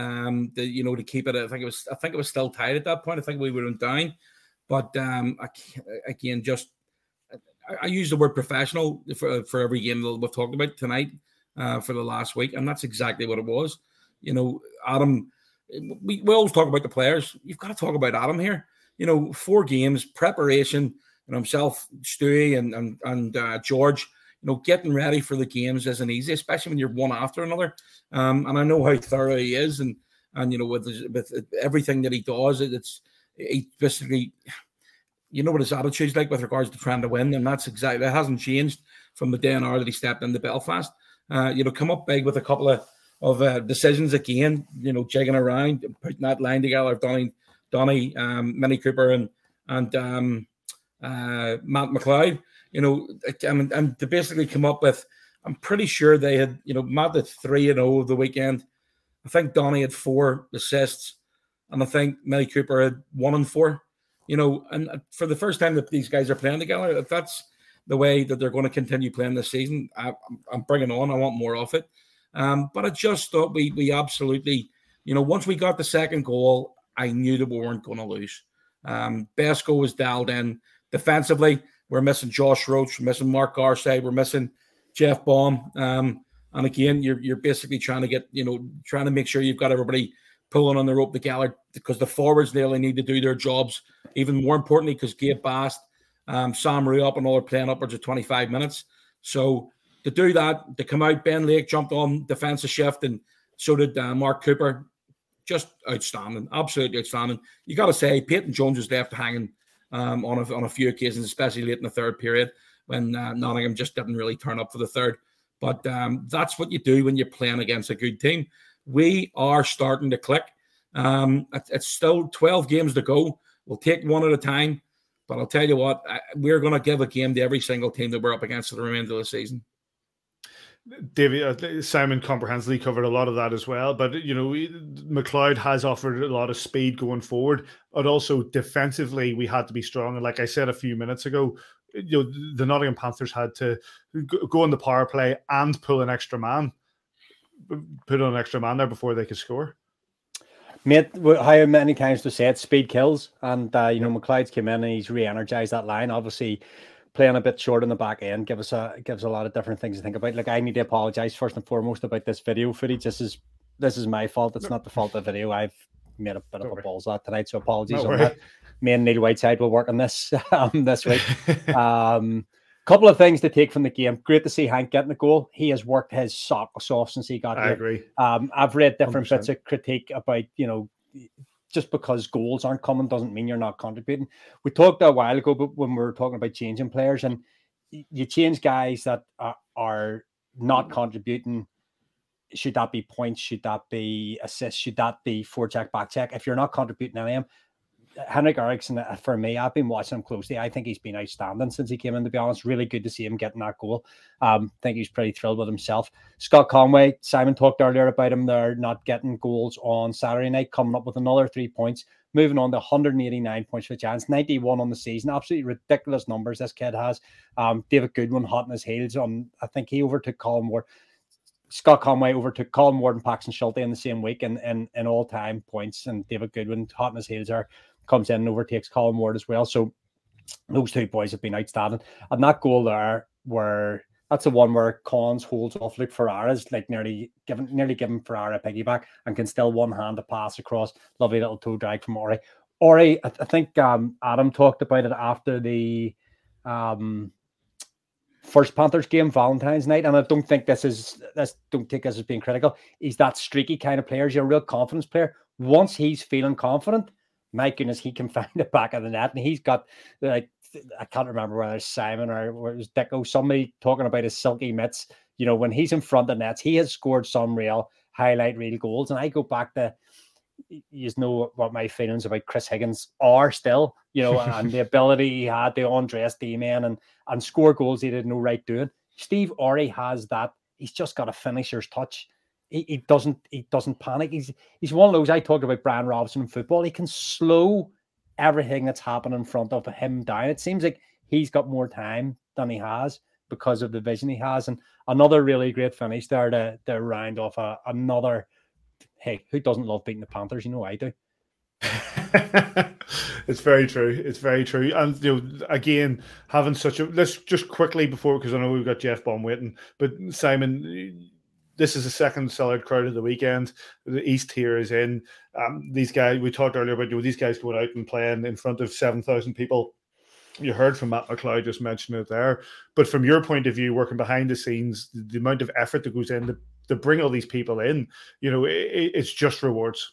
To keep it. I think it was still tied at that point. I think we were down, but again, I use the word professional for every game that we've talked about tonight for the last week, and that's exactly what it was. Adam, we always talk about the players. You've got to talk about Adam here. 4 games preparation. Himself, Stewie, and George, getting ready for the games isn't easy, especially when you're one after another. And I know how thorough he is, and with everything that he does, he basically, what his attitude's like with regards to trying to win, and that hasn't changed from the day and hour that he stepped into Belfast. Come up big with a couple of decisions again, jigging around, putting that line together, Donny, Mini Cooper, and Matt McLeod, and to basically come up with, I'm pretty sure they had, Matt had 3-0 over the weekend. I think Donny had 4 assists, and I think Mini Cooper had 1 and 4. And for the first time that these guys are playing together, if that's the way that they're going to continue playing this season, I'm bringing on. I want more of it. But I just thought we absolutely, once we got the second goal, I knew that we weren't going to lose. Besko was dialed in. Defensively, we're missing Josh Roach, we're missing Mark Garside, we're missing Jeff Baum. And again, you're basically trying to make sure you've got everybody pulling on the rope together, because the forwards nearly need to do their jobs. Even more importantly, because Gabe Bast, Sam Ruop and all are playing upwards of 25 minutes. So to do that, to come out, Ben Lake jumped on defensive shift, and so did Mark Cooper. Just outstanding, absolutely outstanding. You got to say, Peyton Jones was left hanging on a few occasions, especially late in the third period when Nottingham just didn't really turn up for the third. But that's what you do when you're playing against a good team. We are starting to click. It's still 12 games to go. We'll take one at a time. But I'll tell you what, we're going to give a game to every single team that we're up against for the remainder of the season. David, Simon comprehensively covered a lot of that as well, but McLeod has offered a lot of speed going forward, but also defensively we had to be strong. And like I said a few minutes ago, the Nottingham Panthers had to go on the power play and put on an extra man there before they could score. Mate, how many times to say it? Speed kills, and McLeod's came in and he's re-energized that line. Obviously, playing a bit short in the back end gives a lot of different things to think about. Like, I need to apologize first and foremost about this video footage. This is my fault. It's not the fault of the video. I've made a bit of a balls out tonight, so apologies on that. Me and Neil Whiteside will work on this this week. Couple of things to take from the game. Great to see Hank getting the goal. He has worked his socks off since he got here. I agree. I've read different 100%. bits of critique about, just because goals aren't coming doesn't mean you're not contributing. We talked a while ago, but when we were talking about changing players, and you change guys that are not contributing. Should that be points? Should that be assists? Should that be forecheck, back check? If you're not contributing any of them, Henrik Eriksson, for me, I've been watching him closely. I think he's been outstanding since he came in, to be honest. Really good to see him getting that goal. I think he's pretty thrilled with himself. Scott Conway, Simon talked earlier about him. They're not getting goals on Saturday night, coming up with another 3 points, moving on to 189 points for the Giants, 91 on the season. Absolutely ridiculous numbers this kid has. David Goodwin hot in his heels. I think he overtook Colin Ward. Scott Conway overtook Colin Ward and Paxton Schulte in the same week in all-time points, and David Goodwin hot in his heels comes in and overtakes Colin Ward as well. So those two boys have been outstanding. And that goal there, that's the one where Collins holds off Luke Ferrara's, like nearly giving Ferrara a piggyback, and can still one hand to pass across. Lovely little toe drag from Ori. I think Adam talked about it after the first Panthers game, Valentine's night, and I don't think this is as being critical. He's that streaky kind of player. He's a real confidence player. Once he's feeling confident, my goodness, he can find the back of the net. And he's got, like, I can't remember whether it's Simon or whether it was Dicko, somebody talking about his silky mitts. You know, when he's in front of nets, he has scored some real highlight reel goals. And I go back to, you know what my feelings about Chris Higgins are still, you know, and the ability he had to undress D-men and score goals he didn't know right doing. Steve Ori has that. He's just got a finisher's touch. He doesn't panic. He's one of those. I talked about Brian Robson in football. He can slow everything that's happening in front of him down. It seems like he's got more time than he has because of the vision he has. And another really great finish there to round off another. Hey, who doesn't love beating the Panthers? You know I do. It's very true. It's very true. And, you know, again, having such a... Let's just quickly before, because I know we've got Jeff Baum waiting, but Simon... This is the second sellout crowd of the weekend. The East tier is in. These guys, we talked earlier about, you know, these guys going out and playing in front of 7,000 people. You heard from Matt McLeod just mention it there. But from your point of view, working behind the scenes, the amount of effort that goes in to bring all these people in, you know, it's just rewards.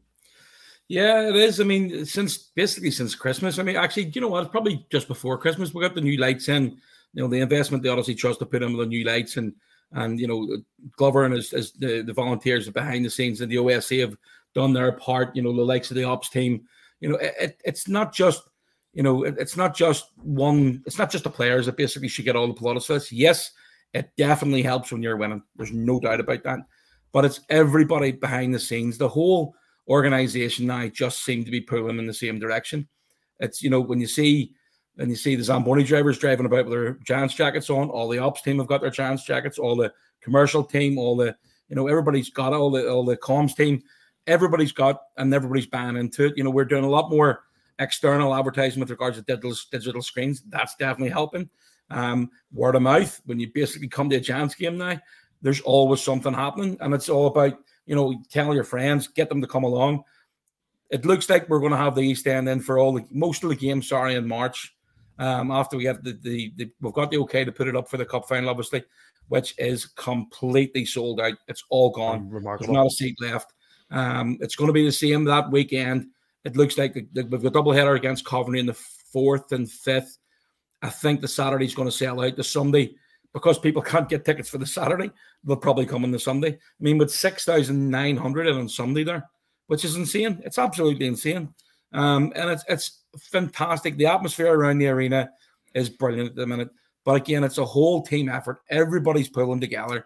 Yeah, it is. I mean, since Christmas. I mean, actually, you know what? It's probably just before Christmas. We got the new lights in. You know, the investment the Odyssey Trust to put in with the new lights and you know, Glover and as the volunteers behind the scenes and the OSC have done their part. You know, the likes of the ops team. You know, it's not just, you know, it's not just the players that basically should get all the plaudits for this. Yes, it definitely helps when you're winning. There's no doubt about that. But it's everybody behind the scenes. The whole organization now just seem to be pulling in the same direction. It's, you know, when you see the Zamboni drivers driving about with their Giants jackets on, all the ops team have got their Giants jackets, all the commercial team, all the, you know, everybody's got all the comms team, everybody's got, and everybody's buying into it. You know, we're doing a lot more external advertising with regards to digital screens. That's definitely helping. Word of mouth, when you basically come to a Giants game now, there's always something happening, and it's all about, you know, tell your friends, get them to come along. It looks like we're going to have the East End in for most of the games, in March. After we have we've got the okay to put it up for the cup final, obviously, which is completely sold out. It's all gone. Remarkable. There's not a seat left. It's going to be the same that weekend. It looks like we've got a doubleheader against Coventry in the 4th and 5th. I think the Saturday's going to sell out. The Sunday, because people can't get tickets for the Saturday, they'll probably come on the Sunday. I mean, with 6,900 on Sunday there, which is insane. It's absolutely insane. And it's fantastic. The atmosphere around the arena is brilliant at the minute. But again, it's a whole team effort. Everybody's pulling together.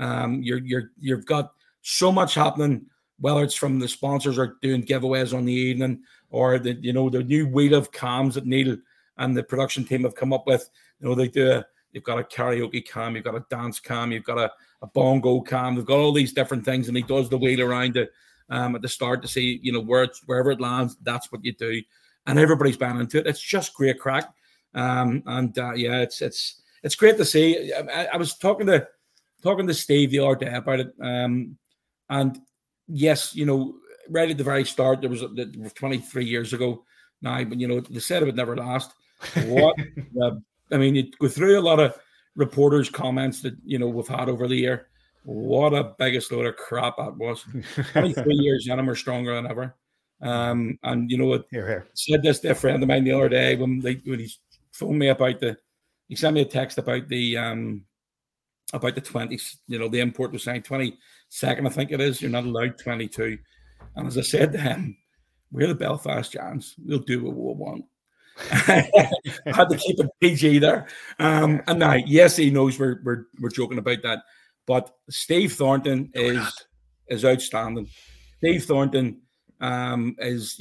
You've got so much happening, whether it's from the sponsors or doing giveaways on the evening, or the new wheel of cams that Neil and the production team have come up with. You know, they've got a karaoke cam, you've got a dance cam, you've got a bongo cam. They've got all these different things, and he does the wheel around it. At the start to see, you know, wherever it lands, that's what you do, and everybody's buying into it. It's just great crack, yeah, it's great to see. I was talking to Steve the other day about it, and yes, you know, right at the very start, there was 23 years ago now, but you know, they said it would never last. What? I mean, you go through a lot of reporters' comments that, you know, we've had over the year. What a biggest load of crap that was. 23 years in, and we're stronger than ever. And you know what? Here. Said this to a friend of mine the other day when he phoned me about he sent me a text about the 20s. You know, the import was signed 22nd, I think it is. You're not allowed 22. And as I said to him, we're the Belfast Giants. We'll do what we want. I had to keep it PG there. And now, yes, he knows we're joking about that, but Steve Thornton is outstanding. Steve Thornton is,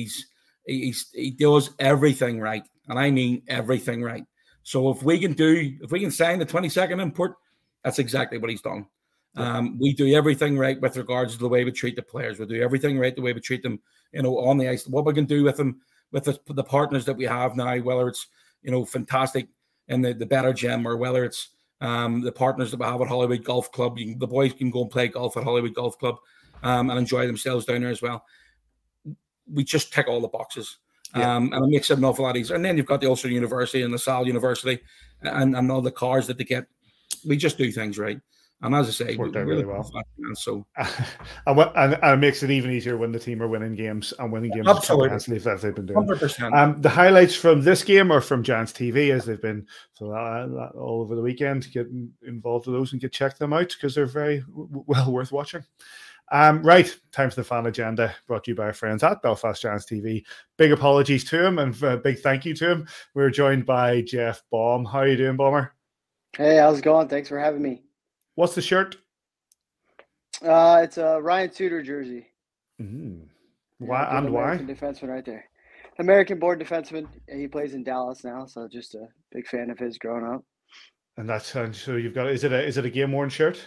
he does everything right, and I mean everything right. So if we can sign the 22nd import, that's exactly what he's done. We do everything right with regards to the way we treat the players. We do everything right the way we treat them, on the ice. What we can do with them, with the partners that we have now, whether it's fantastic in the Better Gym, or whether it's the partners that we have at Hollywood Golf Club. The boys can go and play golf at Hollywood Golf Club and enjoy themselves down there as well. We just tick all the boxes. And it makes it an awful lot easier. And then you've got the Ulster University and the Sal University and all the cars that they get. We just do things right. And as I say, worked out really well. So, and it makes it even easier when the team are winning games and winning games. Absolutely, as they've been doing. 100%. The highlights from this game are from Giants TV, as they've been all over the weekend. Get involved with those and check them out, because they're very well worth watching. Right, time for the fan agenda, brought to you by our friends at Belfast Giants TV. Big apologies to him and a big thank you to him. We're joined by Jeff Baum. How are you doing, Bomber? Hey, how's it going? Thanks for having me. What's the shirt? It's a Ryan Suter jersey. Why and why? American defenseman right there. American-born defenseman. He plays in Dallas now, so just a big fan of his growing up. And that's so you've got. Is it a game-worn shirt?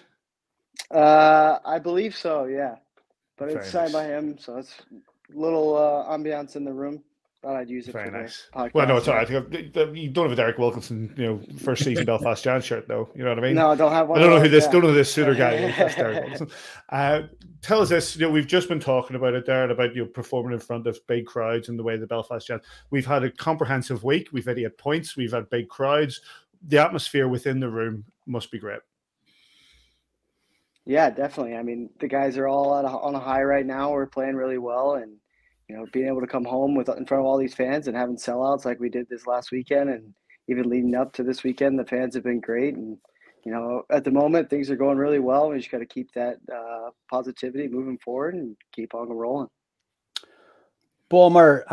I believe so. Yeah, but Very it's signed by him, so it's a little ambiance in the room. Thought I'd use it Very for nice. the podcast. Well, no, it's all right. You don't have a Derek Wilkinson, first season Belfast Giants shirt, though. You know what I mean? No, I don't have one. I don't know who this Suter guy is. That's Derek Wilkinson. Tell us this. We've just been talking about it there, about performing in front of big crowds and the way the Belfast Giants. We've had a comprehensive week. We've had points. We've had big crowds. The atmosphere within the room must be great. Yeah, definitely. I mean, the guys are all on a high right now. We're playing really well, and being able to come home in front of all these fans and having sellouts like we did this last weekend, and even leading up to this weekend, the fans have been great. And at the moment, things are going really well. We just got to keep that positivity moving forward and keep on rolling. Bomber,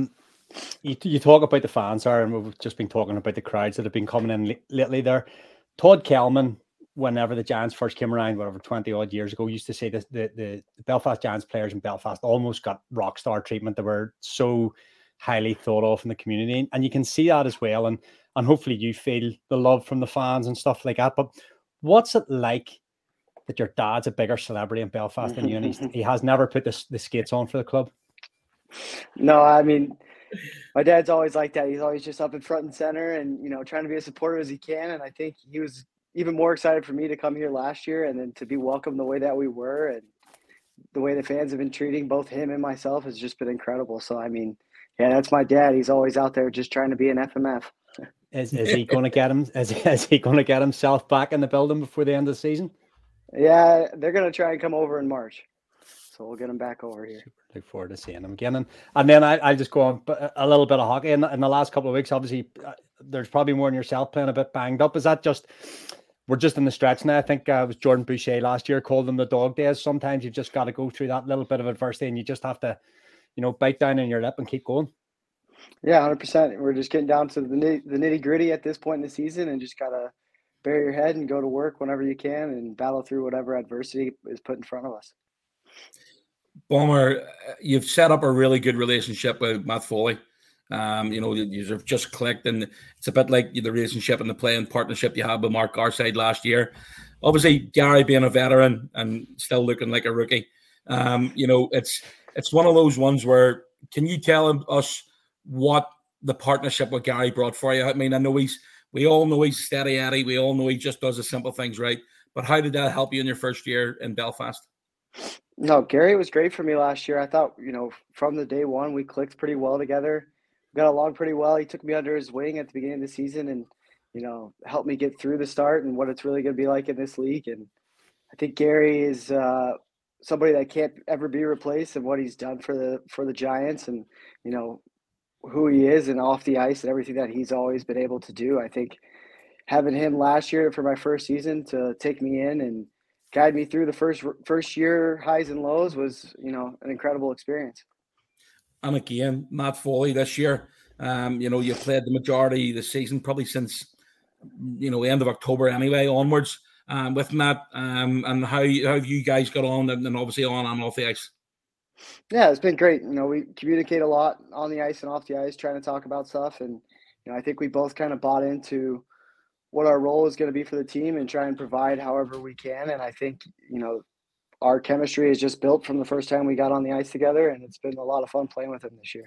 you talk about the fans, and we've just been talking about the crowds that have been coming in lately there. Todd Kelman, whenever the Giants first came around, 20 odd years ago, used to say that the Belfast Giants players in Belfast almost got rock star treatment. They were so highly thought of in the community, and you can see that as well. And hopefully you feel the love from the fans and stuff like that. But what's it like that your dad's a bigger celebrity in Belfast than you, and he has never put the skates on for the club? No, I mean, my dad's always like that. He's always just up in front and center, and trying to be as supportive as he can. And I think he was even more excited for me to come here last year, and then to be welcomed the way that we were, and the way the fans have been treating both him and myself has just been incredible. So, I mean, yeah, that's my dad. He's always out there just trying to be an FMF. Is he going to get him? Is he going to get himself back in the building before the end of the season? Yeah, they're going to try and come over in March, so we'll get him back over here. Look forward to seeing him again. And then I'll just go on a little bit of hockey. In the last couple of weeks, obviously, there's probably more than yourself playing a bit banged up. Is that just... We're just in the stretch now. I think it was Jordan Boucher last year called them the dog days. Sometimes you've just got to go through that little bit of adversity, and you just have to, bite down in your lip and keep going. Yeah, 100%. We're just getting down to the nitty gritty at this point in the season, and just got to bury your head and go to work whenever you can and battle through whatever adversity is put in front of us. Bomber, you've set up a really good relationship with Matt Foley. You've just clicked, and it's a bit like the relationship and the playing partnership you had with Mark Garside last year. Obviously, Gary being a veteran and still looking like a rookie, it's one of those ones where, can you tell us what the partnership with Gary brought for you? I mean, we all know he's steady Eddie. We all know he just does the simple things right. But how did that help you in your first year in Belfast? No, Gary was great for me last year. I thought, from the day one, we clicked pretty well together. Got along pretty well. He took me under his wing at the beginning of the season and, helped me get through the start and what it's really going to be like in this league. And I think Gary is somebody that can't ever be replaced, and what he's done for the Giants, and, who he is and off the ice and everything that he's always been able to do. I think having him last year for my first season to take me in and guide me through the first year highs and lows was, an incredible experience. And again, Matt Foley this year, you played the majority of the season, probably since, end of October anyway, onwards with Matt. And how have you guys got on, and obviously on and off the ice? Yeah, it's been great. We communicate a lot on the ice and off the ice, trying to talk about stuff. And, I think we both kind of bought into what our role is going to be for the team and try and provide however we can. And I think, our chemistry is just built from the first time we got on the ice together, and it's been a lot of fun playing with him this year.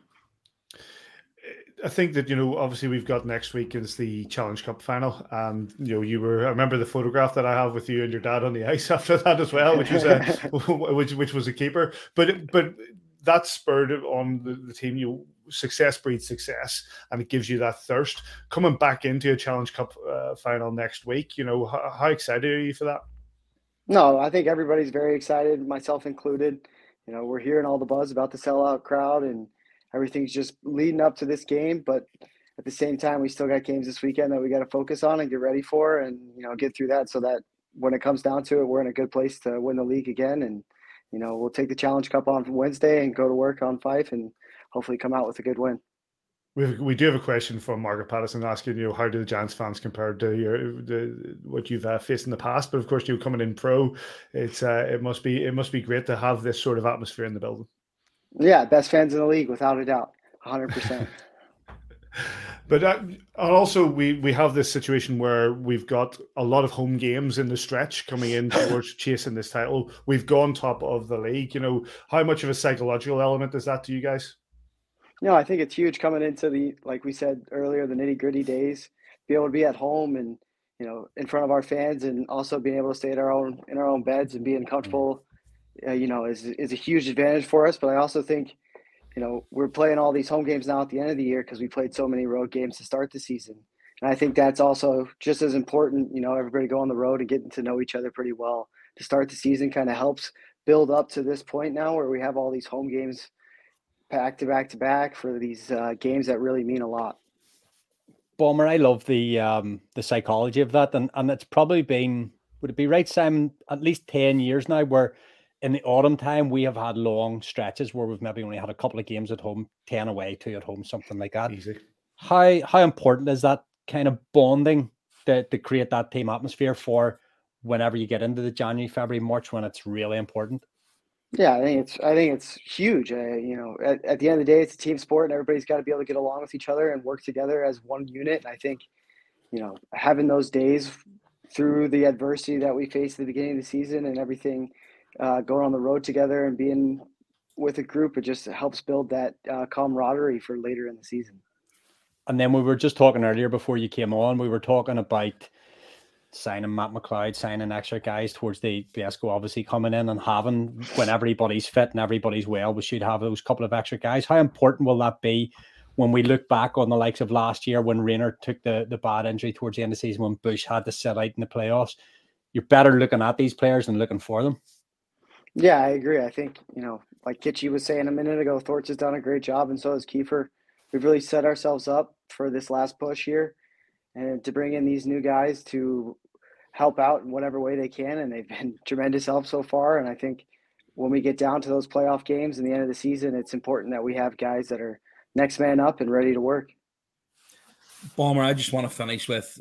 I think that, obviously we've got next week is the Challenge Cup final. And, I remember the photograph that I have with you and your dad on the ice after that as well, which was which was a keeper. But that spurred on the team. Success breeds success, and it gives you that thirst. Coming back into a Challenge Cup final next week, how excited are you for that? No, I think everybody's very excited, myself included. We're hearing all the buzz about the sellout crowd, and everything's just leading up to this game. But at the same time, we still got games this weekend that we got to focus on and get ready for, and get through that so that when it comes down to it, we're in a good place to win the league again. And we'll take the Challenge Cup on Wednesday and go to work on Fife and hopefully come out with a good win. We do have a question from Margaret Patterson asking how do the Giants fans compare to what you've faced in the past? But of course, coming in pro, it must be great to have this sort of atmosphere in the building. Yeah, best fans in the league, without a doubt, 100%. But also we have this situation where we've got a lot of home games in the stretch coming in towards chasing this title. We've gone top of the league. How much of a psychological element is that to you guys? I think it's huge coming into the, like we said earlier, the nitty-gritty days. Be able to be at home and in front of our fans, and also being able to stay in our own beds and being comfortable, is a huge advantage for us. But I also think, we're playing all these home games now at the end of the year because we played so many road games to start the season. And I think that's also just as important. Everybody go on the road and getting to know each other pretty well to start the season kind of helps build up to this point now where we have all these home games back to back for these games that really mean a lot. Bomber, I love the psychology of that, and it's probably been, would it be right, Simon, at least 10 years now, where in the autumn time we have had long stretches where we've maybe only had a couple of games at home, 10 away, 2 at home, something like that. Easy. How important is that kind of bonding to create that team atmosphere for whenever you get into the January, February, March, when it's really important? Yeah, I think it's huge. At the end of the day, it's a team sport, and everybody's got to be able to get along with each other and work together as one unit. And I think, having those days through the adversity that we faced at the beginning of the season and everything, going on the road together and being with a group, it just helps build that camaraderie for later in the season. And then we were just talking earlier before you came on, we were talking about signing Matt McLeod, signing extra guys towards the Biesco obviously coming in, and having, when everybody's fit and everybody's well, we should have those couple of extra guys. How important will that be when we look back on the likes of last year when Rayner took the bad injury towards the end of the season, when Bush had to sit out in the playoffs? You're better looking at these players than looking for them. Yeah, I agree. I think, like Kitchie was saying a minute ago, Thorts has done a great job, and so has Kiefer. We've really set ourselves up for this last push here, and to bring in these new guys to help out in whatever way they can, and they've been tremendous help so far. And I think when we get down to those playoff games in the end of the season, it's important that we have guys that are next man up and ready to work. Bomber, I just want to finish with,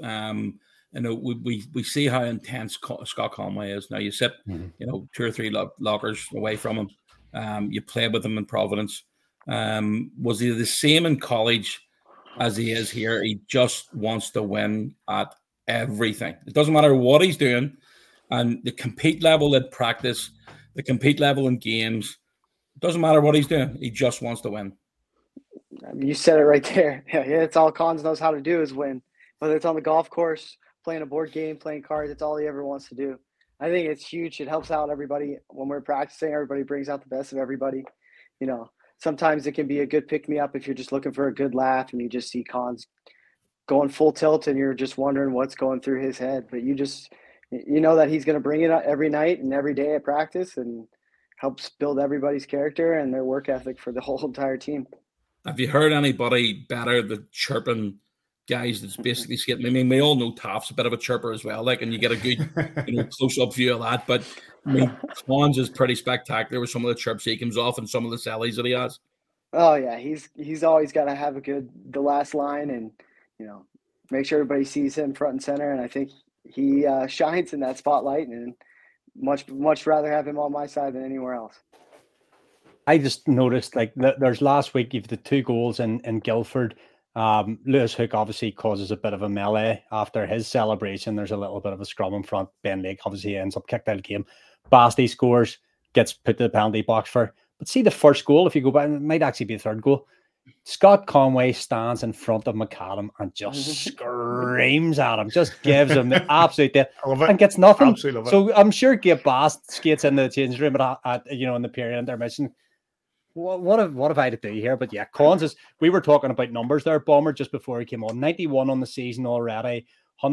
we see how intense Scott Conway is. Now you sit, 2 or 3 lockers away from him. You played with him in Providence. Was he the same in college as he is here? He just wants to win at everything. It doesn't matter what he's doing, and the compete level in practice, the compete level in games, it doesn't matter what he's doing. He just wants to win. You said it right there. Yeah, it's all Cons knows how to do is win. Whether it's on the golf course, playing a board game, playing cards, it's all he ever wants to do. I think it's huge. It helps out everybody when we're practicing. Everybody brings out the best of everybody. Sometimes it can be a good pick-me-up if you're just looking for a good laugh and you just see Cons going full tilt and you're just wondering what's going through his head. But you know that he's going to bring it every night and every day at practice, and helps build everybody's character and their work ethic for the whole entire team. Have you heard anybody better than chirping guys that's basically skating? I mean, we all know Taft's a bit of a chirper as well, and you get a good close-up view of that. But I mean, Swans is pretty spectacular with some of the chirps he comes off and some of the sellies that he has. Oh yeah, he's always got to have the last line, and make sure everybody sees him front and center. And I think he shines in that spotlight, and much rather have him on my side than anywhere else. I just noticed there's last week you've the 2 goals in Guildford. Lewis Hook obviously causes a bit of a melee after his celebration. There's a little bit of a scrum in front. Ben Lake obviously ends up kicked out of the game. Basti scores, gets put to the penalty box for. But see the first goal, if you go back, it might actually be the third goal. Scott Conway stands in front of McAdam and just screams at him, just gives him the absolute death and gets nothing. So I'm sure Gabe Bast skates in the change room in the period intermission. What have I to do here? But yeah, Collins is. We were talking about numbers there, Bomber, just before he came on. 91 on the season already.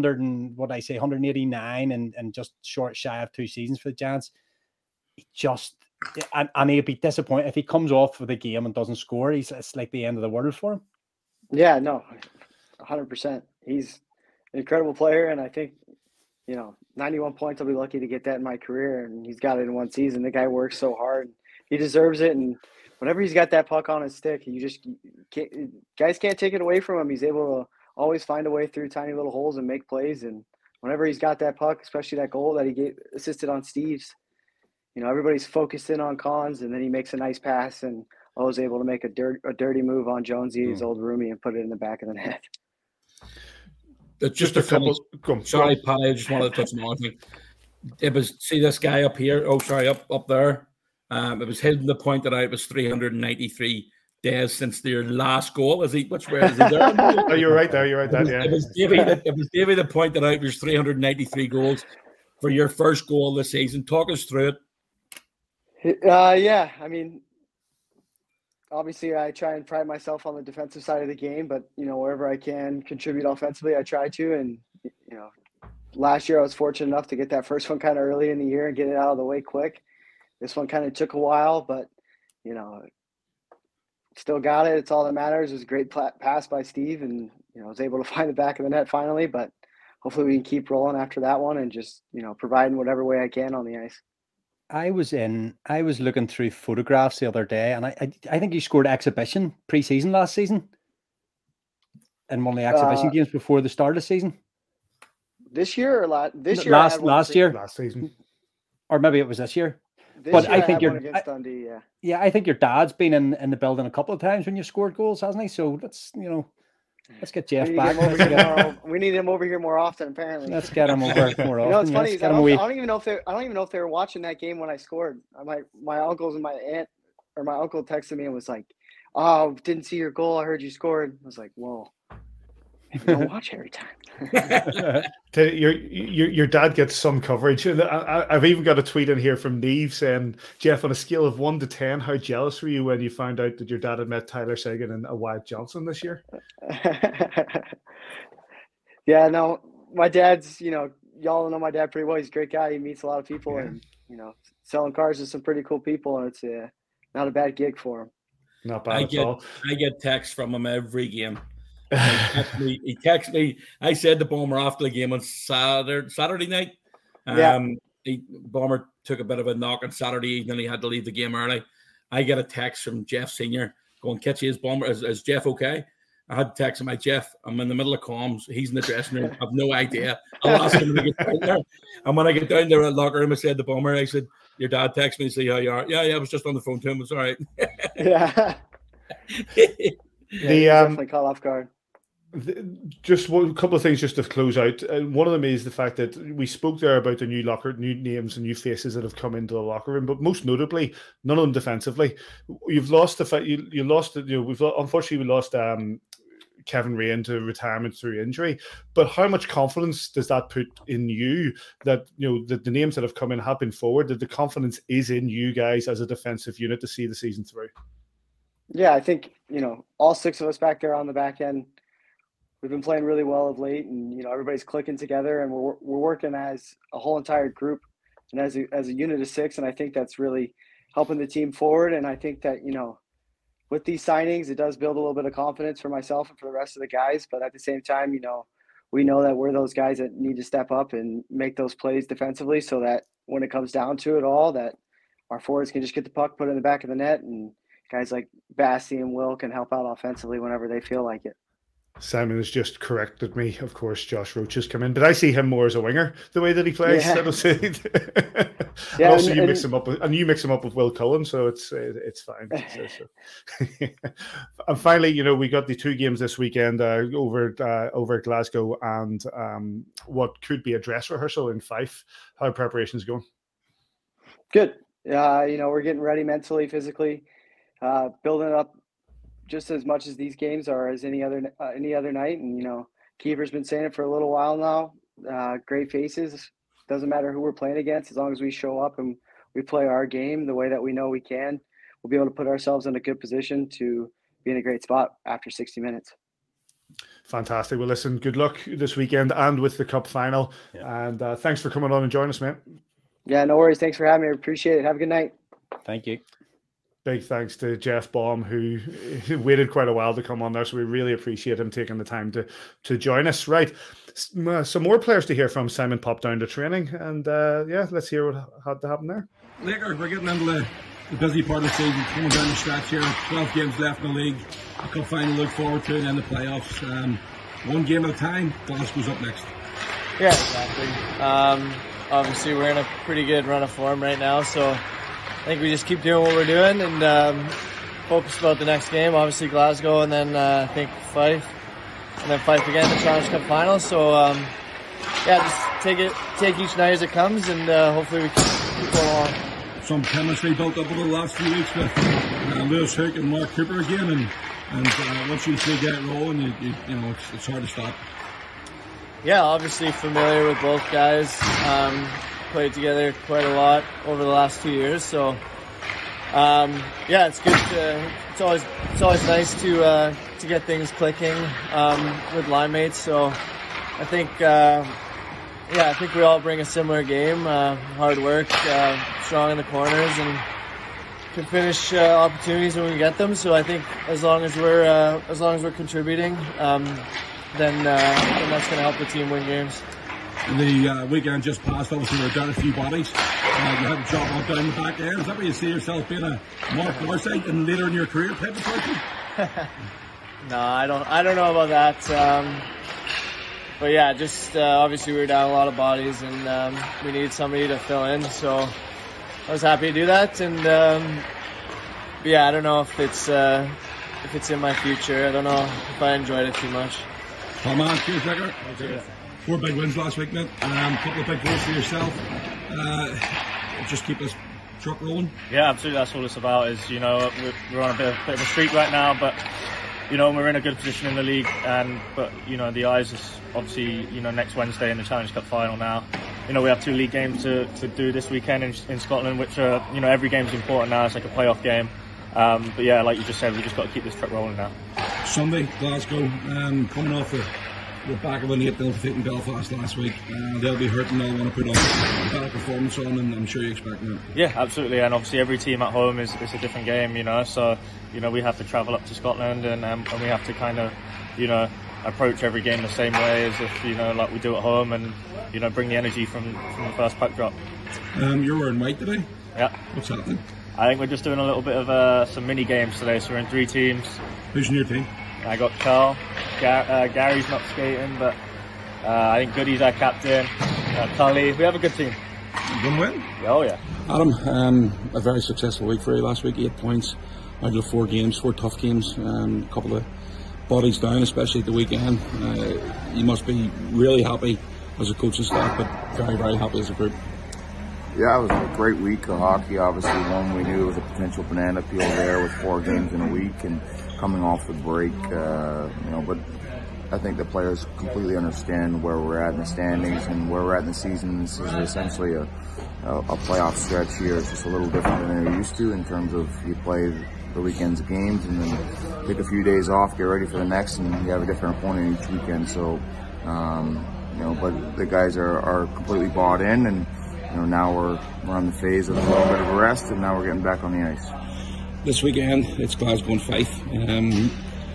189 and just short shy of 2 seasons for the Giants. And he'll be disappointed if he comes off for the game and doesn't score. It's like the end of the world for him. Yeah, no, 100%. He's an incredible player, and I think 91 points. I'll be lucky to get that in my career, and he's got it in 1 season. The guy works so hard. He deserves it, and whenever he's got that puck on his stick, guys can't take it away from him. He's able to always find a way through tiny little holes and make plays. And whenever he's got that puck, especially that goal that he assisted on Steve's, everybody's focused in on Collins, and then he makes a nice pass, and I was able to make a dirty move on Jonesy, his old roomie, and put it in the back of the net. Just a couple. Sorry, Pat. I just wanted to touch on one thing. It was see this guy up here. Oh, sorry, up there. It was hidden the point that it was 393 days since their last goal. Where is he there? Oh, you're right there. You're right there. Yeah. It was Davey that pointed out it was 393 goals for your first goal this season. Talk us through it. Yeah, I mean, obviously I try and pride myself on the defensive side of the game, but wherever I can contribute offensively, I try to. And last year I was fortunate enough to get that first one kind of early in the year and get it out of the way quick. This one kind of took a while, but still got it. It's all that matters. It was a great pass by Steve, and I was able to find the back of the net finally. But hopefully we can keep rolling after that one and just provide in whatever way I can on the ice. I was looking through photographs the other day, and I think you scored exhibition pre-season last season in one of the exhibition games before the start of the season. This year or last year? Last year, last season, or maybe it was this year. I think you're against Dundee, yeah. I think your dad's been in the building a couple of times when you scored goals, hasn't he? So let's get Jeff back. We need him over here more often. Apparently, let's get him over more often. It's funny. I don't even know if they were watching that game when I scored. My uncles and my aunt or my uncle texted me and was like, "Oh, didn't see your goal. I heard you scored." I was like, "Whoa." You don't watch every time. Your dad gets some coverage. I've even got a tweet in here from Neve saying, Jeff, on a scale of 1 to 10, how jealous were you when you found out that your dad had met Tyler Seguin and Wyatt Johnson this year? Yeah, no, my dad's, y'all know my dad pretty well. He's a great guy. He meets a lot of people, and selling cars to some pretty cool people, and it's not a bad gig for him. Not bad at all. I get texts from him every game. He texts me. I said to Bomber after the game on Saturday night. Bomber took a bit of a knock on Saturday evening. He had to leave the game early. I get a text from Jeff Senior going, "Catch his Bomber. Is Jeff okay?" I had to text him, Jeff, I'm in the middle of comms. He's in the dressing room. I've no idea. I'll ask him when I get down there. And when I get down there at the locker room, I said to Bomber, I said, "Your dad texted me to see how you are." Yeah, I was just on the phone to him. It's all right. Yeah. Definitely caught off guard. Just a couple of things just to close out. One of them is the fact that we spoke there about the new names and new faces that have come into the locker room, but most notably, none of them defensively. You've lost the fact you lost. Unfortunately, we lost Kevin Rain to retirement through injury. But how much confidence does that put in you that that the names that have come in have been forward? That the confidence is in you guys as a defensive unit to see the season through. Yeah, I think all 6 of us back there on the back end. We've been playing really well of late, and everybody's clicking together, and we're working as a whole entire group and as a unit of 6. And I think that's really helping the team forward. And I think that with these signings, it does build a little bit of confidence for myself and for the rest of the guys. But at the same time, we know that we're those guys that need to step up and make those plays defensively, so that when it comes down to it all, that our forwards can just get the puck, put it in the back of the net, and guys like Bassey and Will can help out offensively whenever they feel like it. Simon has just corrected me. Of course, Josh Roach has come in, but I see him more as a winger, the way that he plays. Yeah. And also, you mix him up with Will Cullen, so it's fine. And finally, we got the 2 games this weekend over Glasgow and what could be a dress rehearsal in Fife. How are preparations going? Good. We're getting ready mentally, physically, building it up just as much as these games are as any other night. And Keeper's been saying it for a little while now. Great faces. Doesn't matter who we're playing against, as long as we show up and we play our game the way that we know we can, we'll be able to put ourselves in a good position to be in a great spot after 60 minutes. Fantastic. Well, listen, good luck this weekend and with the Cup final. Yeah. And thanks for coming on and joining us, mate. Yeah, no worries. Thanks for having me. I appreciate it. Have a good night. Thank you. Big thanks to Jeff Baum, who waited quite a while to come on there, so we really appreciate him taking the time to join us. Right, some more players to hear from. Simon popped down to training, and let's hear what had to happen there. Laker, we're getting into the busy part of the season, coming down the stretch here. 12 games left in the league, a cup final to look forward to, and then the playoffs. One game at a time. Glasgow's up next. Yeah, exactly. Obviously, we're in a pretty good run of form right now, so I think we just keep doing what we're doing and focus about the next game. Obviously Glasgow, and then I think Fife, and then Fife again in the Challenge Cup final. So just take each night as it comes, and hopefully we can keep going along. Some chemistry built up over the last few weeks with Lewis Hook and Mark Cooper again, and once you get it rolling, it's hard to stop. Yeah, obviously familiar with both guys. Played together quite a lot over the last 2 years, so it's good. It's always nice to get things clicking with line mates. So I think we all bring a similar game. Hard work, strong in the corners, and can finish opportunities when we get them. So I think as long as we're contributing, then that's going to help the team win games. The weekend just passed, obviously we're down a few bodies. You had a job up down the back end. Is that where you see yourself being a Mark Garside and later in your career type of person? No, I don't know about that. But yeah, just obviously we were down a lot of bodies, and we needed somebody to fill in. So I was happy to do that. And I don't know if it's in my future. I don't know if I enjoyed it too much. Come on, cheers, Laker. 4 big wins last week, mate. A couple of big goals for yourself. Just keep this truck rolling. Yeah, absolutely. That's all it's about. Is we're on a bit of a streak right now, but we're in a good position in the league. But the eyes is obviously next Wednesday in the Challenge Cup final. Now, we have 2 league games to do this weekend in Scotland, which are every game's important now. It's like a playoff game. But yeah, like you just said, we just got to keep this truck rolling now. Sunday, Glasgow, coming off the back of an 8-0 defeat in Belfast last week. They'll be hurting. They'll want to put a better performance on, and I'm sure you expect that. Yeah, absolutely. And obviously every team at home is a different game, So, we have to travel up to Scotland, and we have to kind of, approach every game the same way as if, like we do at home, and, bring the energy from the first puck drop. You're wearing white today? Yeah. What's happening? I think we're just doing a little bit of some mini games today, so we're in 3 teams. Who's in your team? I got Carl. Gary's not skating, but I think Goody's our captain. Cully. We have a good team. You gonna win? Oh yeah. Adam, a very successful week for you last week. 8 points out of 4 games, 4 tough games. A couple of bodies down, especially at the weekend. You must be really happy as a coaching staff, but very, very happy as a group. Yeah, it was a great week of hockey. Obviously, one we knew was a potential banana peel there with 4 games in a week and coming off the break, but I think the players completely understand where we're at in the standings and where we're at in the season. This is essentially a playoff stretch here. It's just a little different than they're used to in terms of you play the weekend's games and then take a few days off, get ready for the next, and you have a different opponent each weekend. So, but the guys are completely bought in, and now we're on the phase of a little bit of a rest, and now we're getting back on the ice. This weekend, it's Glasgow and Fife. An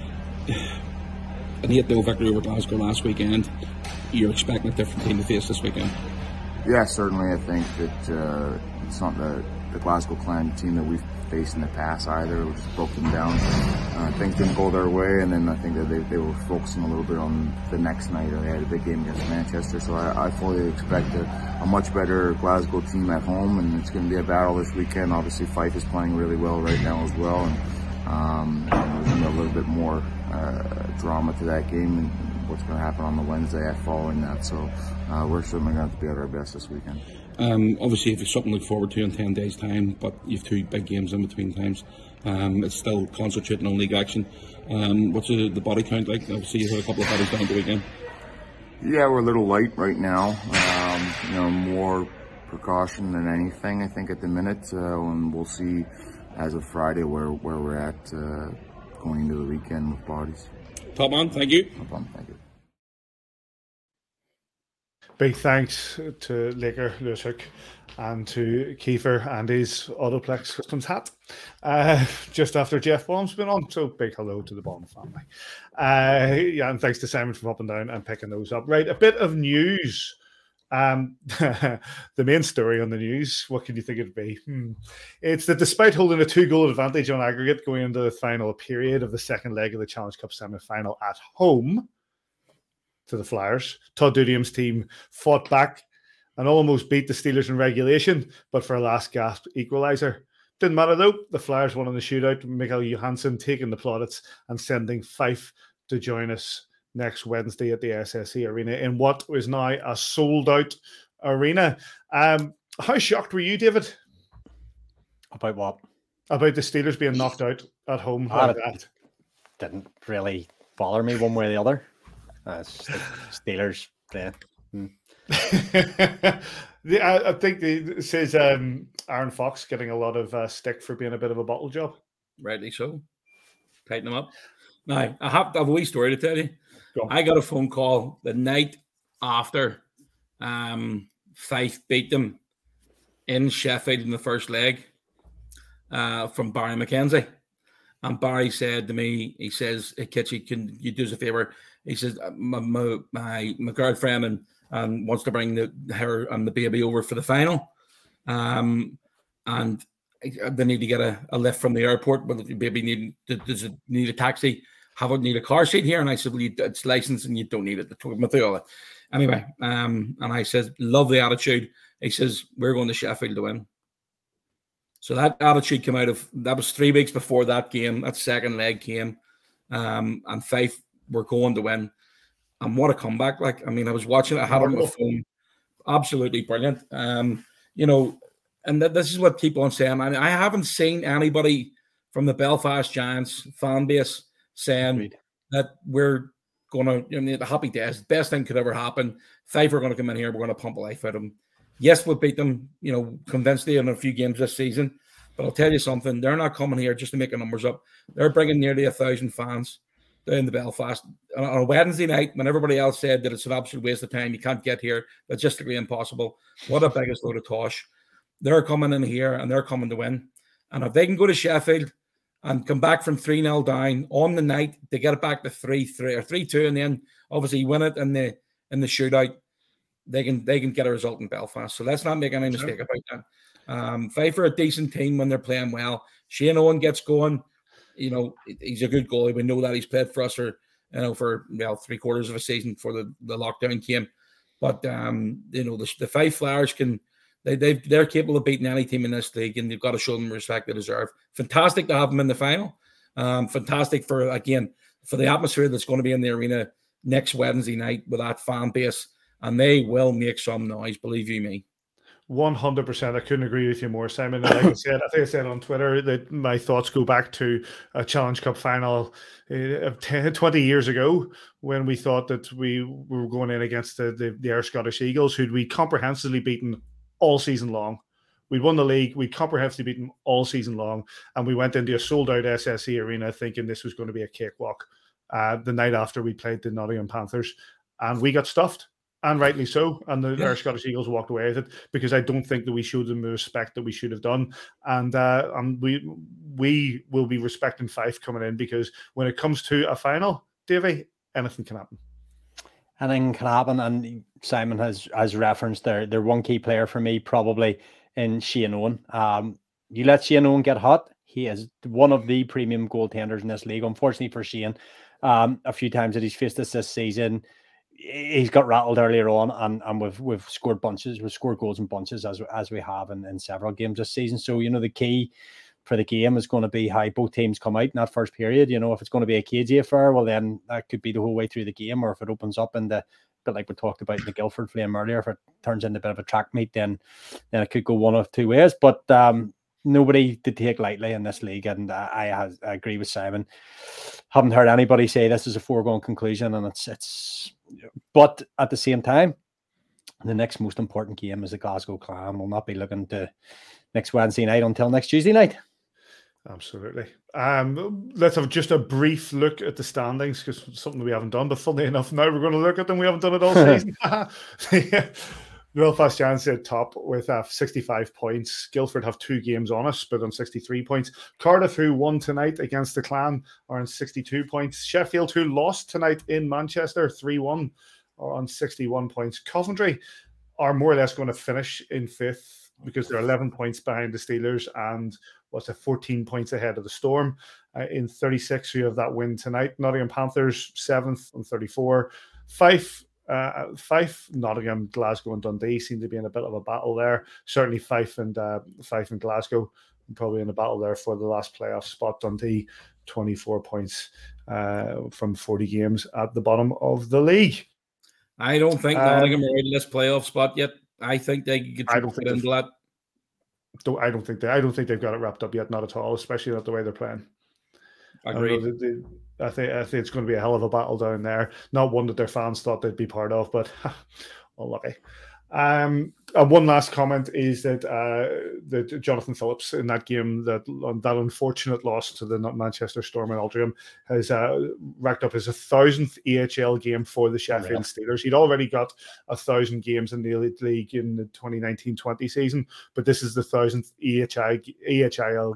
8-0 victory over Glasgow last weekend. You're expecting a different team to face this weekend? Yeah, certainly. I think that it's not the the Glasgow Clan team that we've faced in the past either. We just broke them down. Things didn't go their way, and then I think that they were focusing a little bit on the next night. They had a big game against Manchester, so I fully expect a much better Glasgow team at home, and it's going to be a battle this weekend. Obviously, Fife is playing really well right now as well, and there's going to be a little bit more drama to that game and what's going to happen on the Wednesday following that. So we're certainly going to have to be at our best this weekend. Obviously, if it's something to look forward to in 10 days' time, but you've 2 big games in between times. It's still concentrating on league action. What's the body count like? Obviously, you had a couple of bodies down the weekend. Yeah, we're a little light right now. More precaution than anything, I think, at the minute. And we'll see as of Friday where we're at going into the weekend with bodies. Top man, thank you. No problem, thank you. Big thanks to Laker Lewis Hook and to Kiefer and his Autoplex Customs hat just after Jeff Baum's been on. So big hello to the Baum family. And thanks to Simon for hopping down and picking those up. Right, a bit of news. The main story on the news, what can you think it'd be? It's that despite holding a 2-goal advantage on aggregate going into the final period of the second leg of the Challenge Cup semi-final at home to the Flyers, Todd Dudiam's team fought back and almost beat the Steelers in regulation, but for a last gasp equaliser. Didn't matter though, the Flyers won in the shootout, Mikael Johansson taking the plaudits and sending Fife to join us next Wednesday at the SSE Arena in what is now a sold-out arena. How shocked were you, David? About what? About the Steelers being knocked out at home like that? Didn't really bother me one way or the other. It's like Steelers. Yeah. I think it says Aaron Fox getting a lot of stick for being a bit of a bottle job. Rightly so. Tighten them up. Now, I have a wee story to tell you. I got a phone call the night after Fife beat them in Sheffield in the first leg from Barry McKenzie. And Barry said to me, he says, "Hey, Kitchie, can you do us a favour?" He says, my girlfriend and wants to bring her and the baby over for the final. And they need to get a lift from the airport. But if the baby does it need a taxi? Need a car seat here? And I said, well, it's licensed and you don't need it. They took me through all that. Anyway, and I said, love the attitude. He says, we're going to Sheffield to win. So that attitude came out of, that was 3 weeks before that game, that second leg came. And Fife were going to win. And what a comeback. Like, I mean, I was watching it, I had it on my phone. Absolutely brilliant. And this is what keep on saying. I haven't seen anybody from the Belfast Giants fan base saying that we're going to, the happy days, best thing could ever happen. Fife are going to come in here, we're going to pump a life out of them. Yes, we'll beat them, convincingly in a few games this season. But I'll tell you something, they're not coming here just to make the numbers up. They're bringing nearly 1,000 fans down to Belfast on a Wednesday night when everybody else said that it's an absolute waste of time. You can't get here. Logistically impossible. What a biggest load of tosh. They're coming in here and they're coming to win. And if they can go to Sheffield and come back from 3-0 down on the night, they get it back to 3-3 or 3-2, and then obviously win it in the shootout, they can get a result in Belfast. So let's not make any mistake about that. Fife are a decent team when they're playing well. Shane Owen gets going. He's a good goalie. We know that he's played for us for 3/4 of a season for the lockdown came. But the Fife Flyers they're capable of beating any team in this league, and they've got to show them the respect they deserve. Fantastic to have them in the final. Fantastic for the atmosphere that's going to be in the arena next Wednesday night with that fan base, and they will make some noise, believe you me. 100%. I couldn't agree with you more, Simon. And like I think I said on Twitter that my thoughts go back to a Challenge Cup final 20 years ago when we thought that we were going in against the Irish Scottish Eagles, who'd we comprehensively beaten all season long. We'd won the league, we'd comprehensively beaten all season long, and we went into a sold-out SSE Arena thinking this was going to be a cakewalk the night after we played the Nottingham Panthers, and we got stuffed. And rightly so. And the Irish Scottish Eagles walked away with it because I don't think that we showed them the respect that we should have done. And we will be respecting Fife coming in, because when it comes to a final, Davey, anything can happen. Anything can happen. And Simon has referenced their one key player for me, probably in Shane Owen. You let Shane Owen get hot, he is one of the premium goaltenders in this league. Unfortunately for Shane, a few times that he's faced us this season, he's got rattled earlier on, and we've scored bunches. We've scored goals in bunches as we have in several games this season. So, the key for the game is going to be how both teams come out in that first period. If it's going to be a cagey affair, well, then that could be the whole way through the game. Or if it opens up in the bit like we talked about in the Guildford Flame earlier, if it turns into a bit of a track meet, then it could go one of two ways. But nobody to take lightly in this league, and I agree with Simon. Haven't heard anybody say this is a foregone conclusion, and it's. But at the same time, the next most important game is the Glasgow Clan. We'll not be looking to next Wednesday night until next Tuesday night. Absolutely. Let's have just a brief look at the standings, because it's something we haven't done. But funnily enough, now we're going to look at them. We haven't done it all season. Belfast Giants at top with 65 points. Guildford have 2 games on us, but on 63 points. Cardiff, who won tonight against the Clan, are on 62 points. Sheffield, who lost tonight in Manchester 3-1, are on 61 points. Coventry are more or less going to finish in 5th because they're 11 points behind the Steelers and 14 points ahead of the Storm in 36, who have that win tonight. Nottingham Panthers 7th on 34. Fife, Nottingham, Glasgow, and Dundee seem to be in a bit of a battle there. Certainly Fife and Glasgow probably in a battle there for the last playoff spot. Dundee 24 points from 40 games at the bottom of the league. I don't think Nottingham are in this playoff spot yet. I think they could get into that. I don't think they've got it wrapped up yet, not at all, especially not the way they're playing. Agreed. I think it's going to be a hell of a battle down there. Not one that their fans thought they'd be part of, but unlucky. One last comment is that Jonathan Phillips in that game, that unfortunate loss to the Manchester Storm and Altrincham, has racked up his 1,000th EHL game for the Sheffield Steelers. He'd already got 1,000 games in the Elite League in the 2019-20 season, but this is the 1,000th EHL.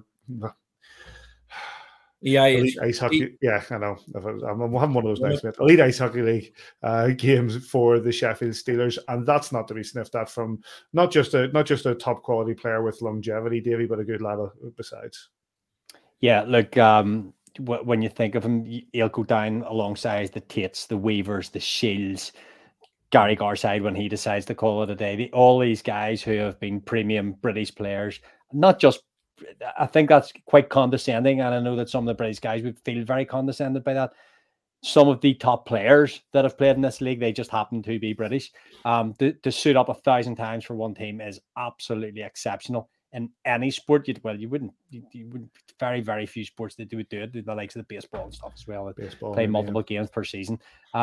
Elite Ice Hockey. Yeah, I know. I'm one of those nights, mate. Elite Ice Hockey League games for the Sheffield Steelers, and that's not to be sniffed at from not just a top quality player with longevity, Davey, but a good lad besides. Yeah, look, when you think of him, he'll go down alongside the Tates, the Weavers, the Shields, Gary Garside when he decides to call it a day. All these guys who have been premium British players, not just. I think that's quite condescending, and I know that some of the British guys would feel very condescended by that. Some of the top players that have played in this league, they just happen to be British. To suit up 1,000 times for one team is absolutely exceptional in any sport. You wouldn't. Very, very few sports that would do it. The likes of the baseball and stuff as well. Baseball, play multiple games per season.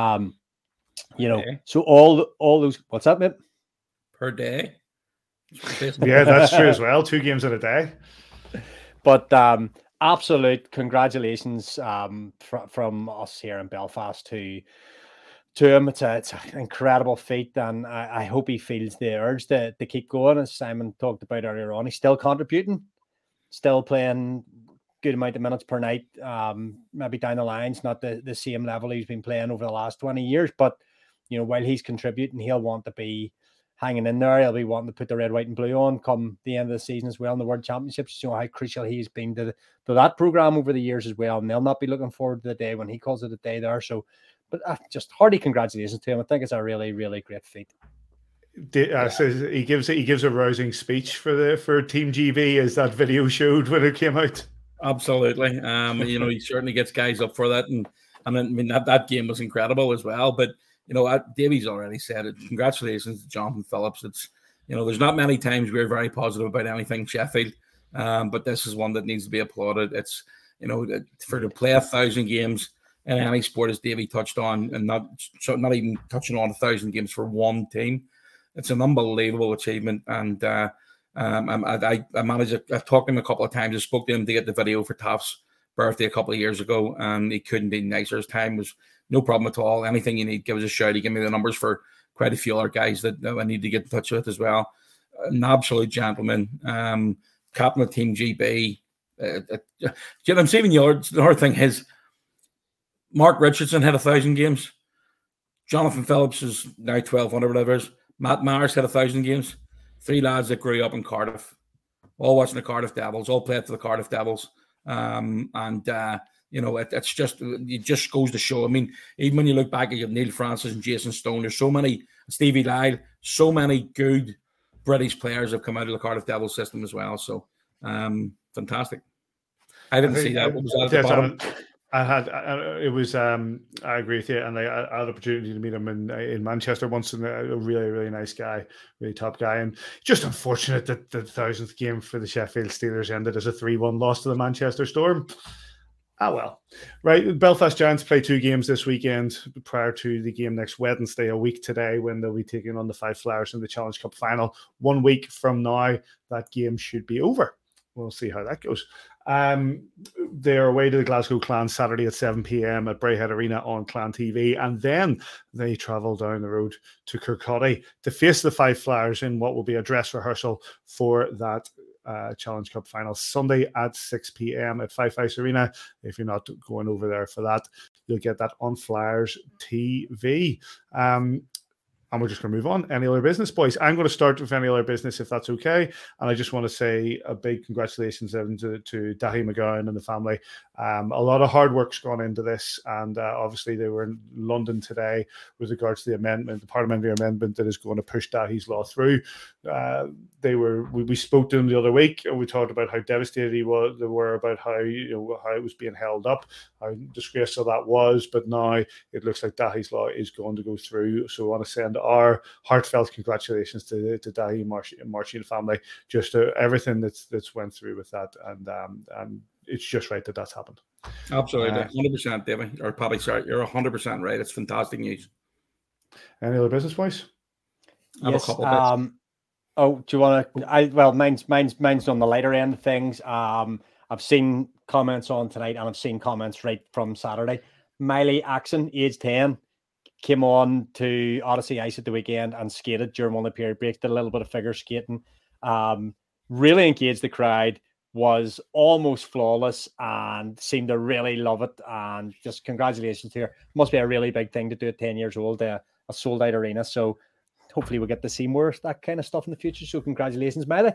So all those. What's that, mate? Per day. Yeah, that's true as well. 2 games in a day. But absolute congratulations from us here in Belfast to him. It's an incredible feat, and I hope he feels the urge to keep going. As Simon talked about earlier on, he's still contributing, still playing good amount of minutes per night. Maybe down the lines, not the same level he's been playing over the last 20 years, but while he's contributing, he'll want to be hanging in there. He'll be wanting to put the red, white, and blue on come the end of the season as well in the World Championships. How crucial he's been to that program over the years as well. And they'll not be looking forward to the day when he calls it a day there. So, but just hearty congratulations to him. I think it's a really, really great feat. So he gives a rousing speech for Team GB, as that video showed when it came out. Absolutely. He certainly gets guys up for that, and I mean that game was incredible as well. But Davy's already said it. Congratulations to Jonathan Phillips. It's there's not many times we're very positive about anything Sheffield, but this is one that needs to be applauded. It's for to play 1,000 games in any sport, as Davy touched on, and not even touching on 1,000 games for one team. It's an unbelievable achievement, and I managed. I've talked to him a couple of times. I spoke to him to get the video for Taft's birthday a couple of years ago, and he couldn't be nicer. His time was no problem at all. Anything you need, give us a shout. He gave me the numbers for quite a few other guys that I need to get in touch with as well. An absolute gentleman. Captain of Team GB. I'm saying the other thing is Mark Richardson had 1,000 games. Jonathan Phillips is now 1,200, whatever it is. Matt Myers had 1,000 games. 3 lads that grew up in Cardiff. all watching the Cardiff Devils, all played for the Cardiff Devils. It's just, it just goes to show. I mean, even when you look back at Neil Francis and Jason Stone, there's so many, Stevie Lyle, so many good British players have come out of the Cardiff Devils system as well. So, fantastic. I didn't see that. What was that at the bottom? I agree with you. And I had an opportunity to meet him in Manchester once, and a really, really nice guy, really top guy. And just unfortunate that the 1000th game for the Sheffield Steelers ended as a 3-1 loss to the Manchester Storm. Well. Right. Belfast Giants play 2 games this weekend prior to the game next Wednesday, a week today, when they'll be taking on the Five Flyers in the Challenge Cup final. 1 week from now, that game should be over. We'll see how that goes. They're away to the Glasgow Clan Saturday at 7 p.m. at Braehead Arena on Clan TV, and then they travel down the road to Kirkcaldy to face the Five Flyers in what will be a dress rehearsal for that Challenge Cup final Sunday at 6 p.m. at Fife Ice Arena. If you're not going over there for that, you'll get that on Flyers TV. And we're just going to move on. Any other business, boys? I'm going to start with any other business, if that's okay. And I just want to say a big congratulations to Dahi McGowan and the family. A lot of hard work's gone into this. And obviously they were in London today with regards to the amendment, the parliamentary amendment that is going to push Dahi's law through. We spoke to him the other week, and we talked about how devastated they were about how it was being held up, how disgraceful that was. But now it looks like Dahi's law is going to go through. So I want to send our heartfelt congratulations to Dahi, Marshy and the family, just to everything that's went through with that, and it's just right that that's happened. Absolutely, 100%, David. Or probably, sorry, you're 100% right. It's fantastic news. Any other business, boys? I have a couple of bits. Do you want to? Mine's on the lighter end of things. I've seen comments on tonight, and I've seen comments right from Saturday. Miley Axon, age 10. Came on to Odyssey Ice at the weekend and skated during one of the period breaks, did a little bit of figure skating, really engaged the crowd, was almost flawless and seemed to really love it. And just congratulations to her. Must be a really big thing to do at 10 years old, a sold out arena. So hopefully we'll get to see more of that kind of stuff in the future. So congratulations, Miley.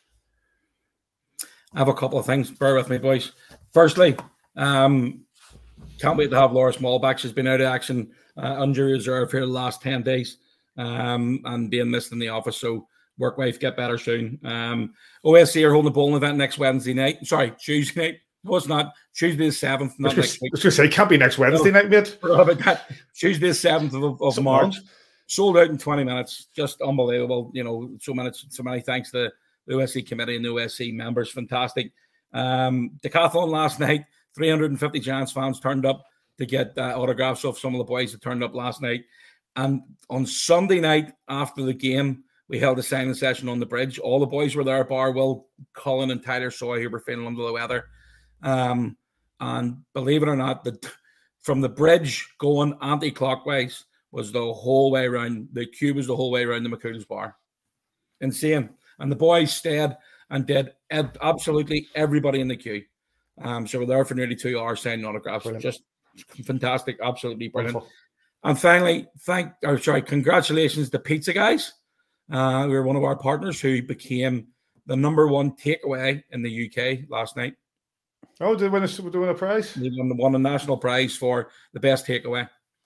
I have a couple of things. Bear with me, boys. Firstly, can't wait to have Laura Smallback. She's been out of action under reserve here the last 10 days and being missed in the office. So work wife, get better soon. OSC are holding a bowling event next Tuesday night. No, it's not. Tuesday the 7th. Not next week. I was going to say, it can't be next Wednesday night, mate. About that. Tuesday the 7th of March. Sold out in 20 minutes. Just unbelievable. So many thanks to the OSC committee and the OSC members. Fantastic. Decathlon last night. 350 Giants fans turned up to get autographs of some of the boys that turned up last night. And on Sunday night after the game, we held a signing session on the bridge. All the boys were there, bar Will, Colin and Tyler Soy, who were feeling under the weather. And believe it or not, from the bridge going anti-clockwise was the whole way around. The queue was the whole way around the McCool's bar. Insane. And the boys stayed and did absolutely everybody in the queue. So we're there for nearly 2 hours signing autographs. Brilliant. Just fantastic, absolutely brilliant. Wonderful. And finally, congratulations to Pizza Guys. We were one of our partners who became the #1 takeaway in the UK last night. Oh, did they win a prize? They won a national prize for the best takeaway.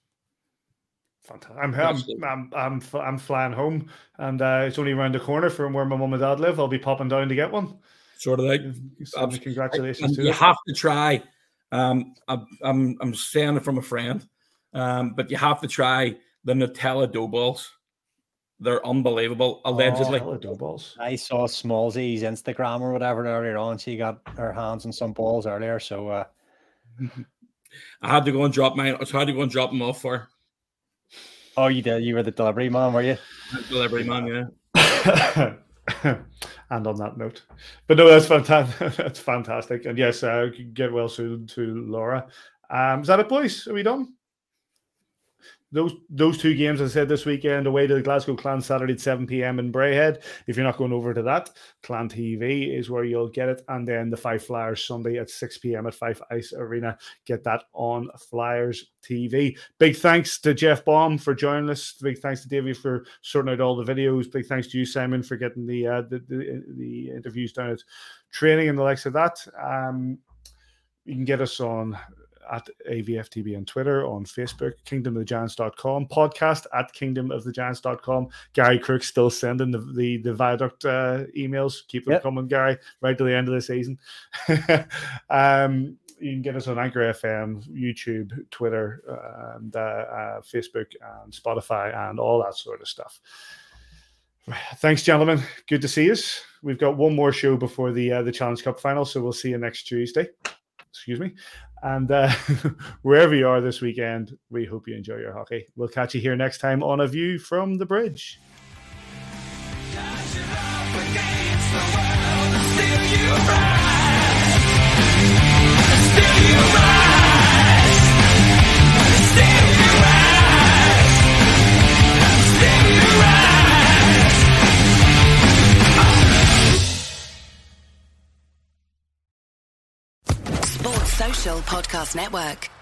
Fantastic. I'm flying home, and it's only around the corner from where my mum and dad live. I'll be popping down to get one. Sort of like, congratulations to you. Have to try. I'm saying it from a friend, but you have to try the Nutella dough balls. They're unbelievable. Allegedly, dough balls. I saw Smallsy's Instagram or whatever earlier on. She got her hands on some balls earlier, so I had to go and drop mine. I had to go and drop them off for her. Oh, you did. You were the delivery man, were you? Delivery man, yeah. And on that note, but no, that's fantastic. That's fantastic. And yes, get well soon to Laura. Is that it, boys? Are we done? those two games, as I said, this weekend, away to the Glasgow Clan Saturday at 7 p.m. in Braehead. If you're not going over to that, Clan TV is where you'll get it. And then the Five Flyers Sunday at 6 p.m. at Fife Ice Arena. Get that on Flyers TV. Big thanks to Jeff Baum for joining us. Big thanks to Davey for sorting out all the videos. Big thanks to you, Simon, for getting the interviews down at training and the likes of that. You can get us on at AVFTB on Twitter, on Facebook, kingdomofthegiants.com, podcast at kingdomofthegiants.com. Gary Crook's still sending the Viaduct emails. Keep them coming, Gary, right to the end of the season. You can get us on Anchor FM, YouTube, Twitter, and Facebook, and Spotify, and all that sort of stuff. Thanks, gentlemen. Good to see us. We've got one more show before the Challenge Cup final, so we'll see you next Tuesday. Excuse me. And wherever you are this weekend, we hope you enjoy your hockey. We'll catch you here next time on A View from the Bridge. Sports Social Podcast Network.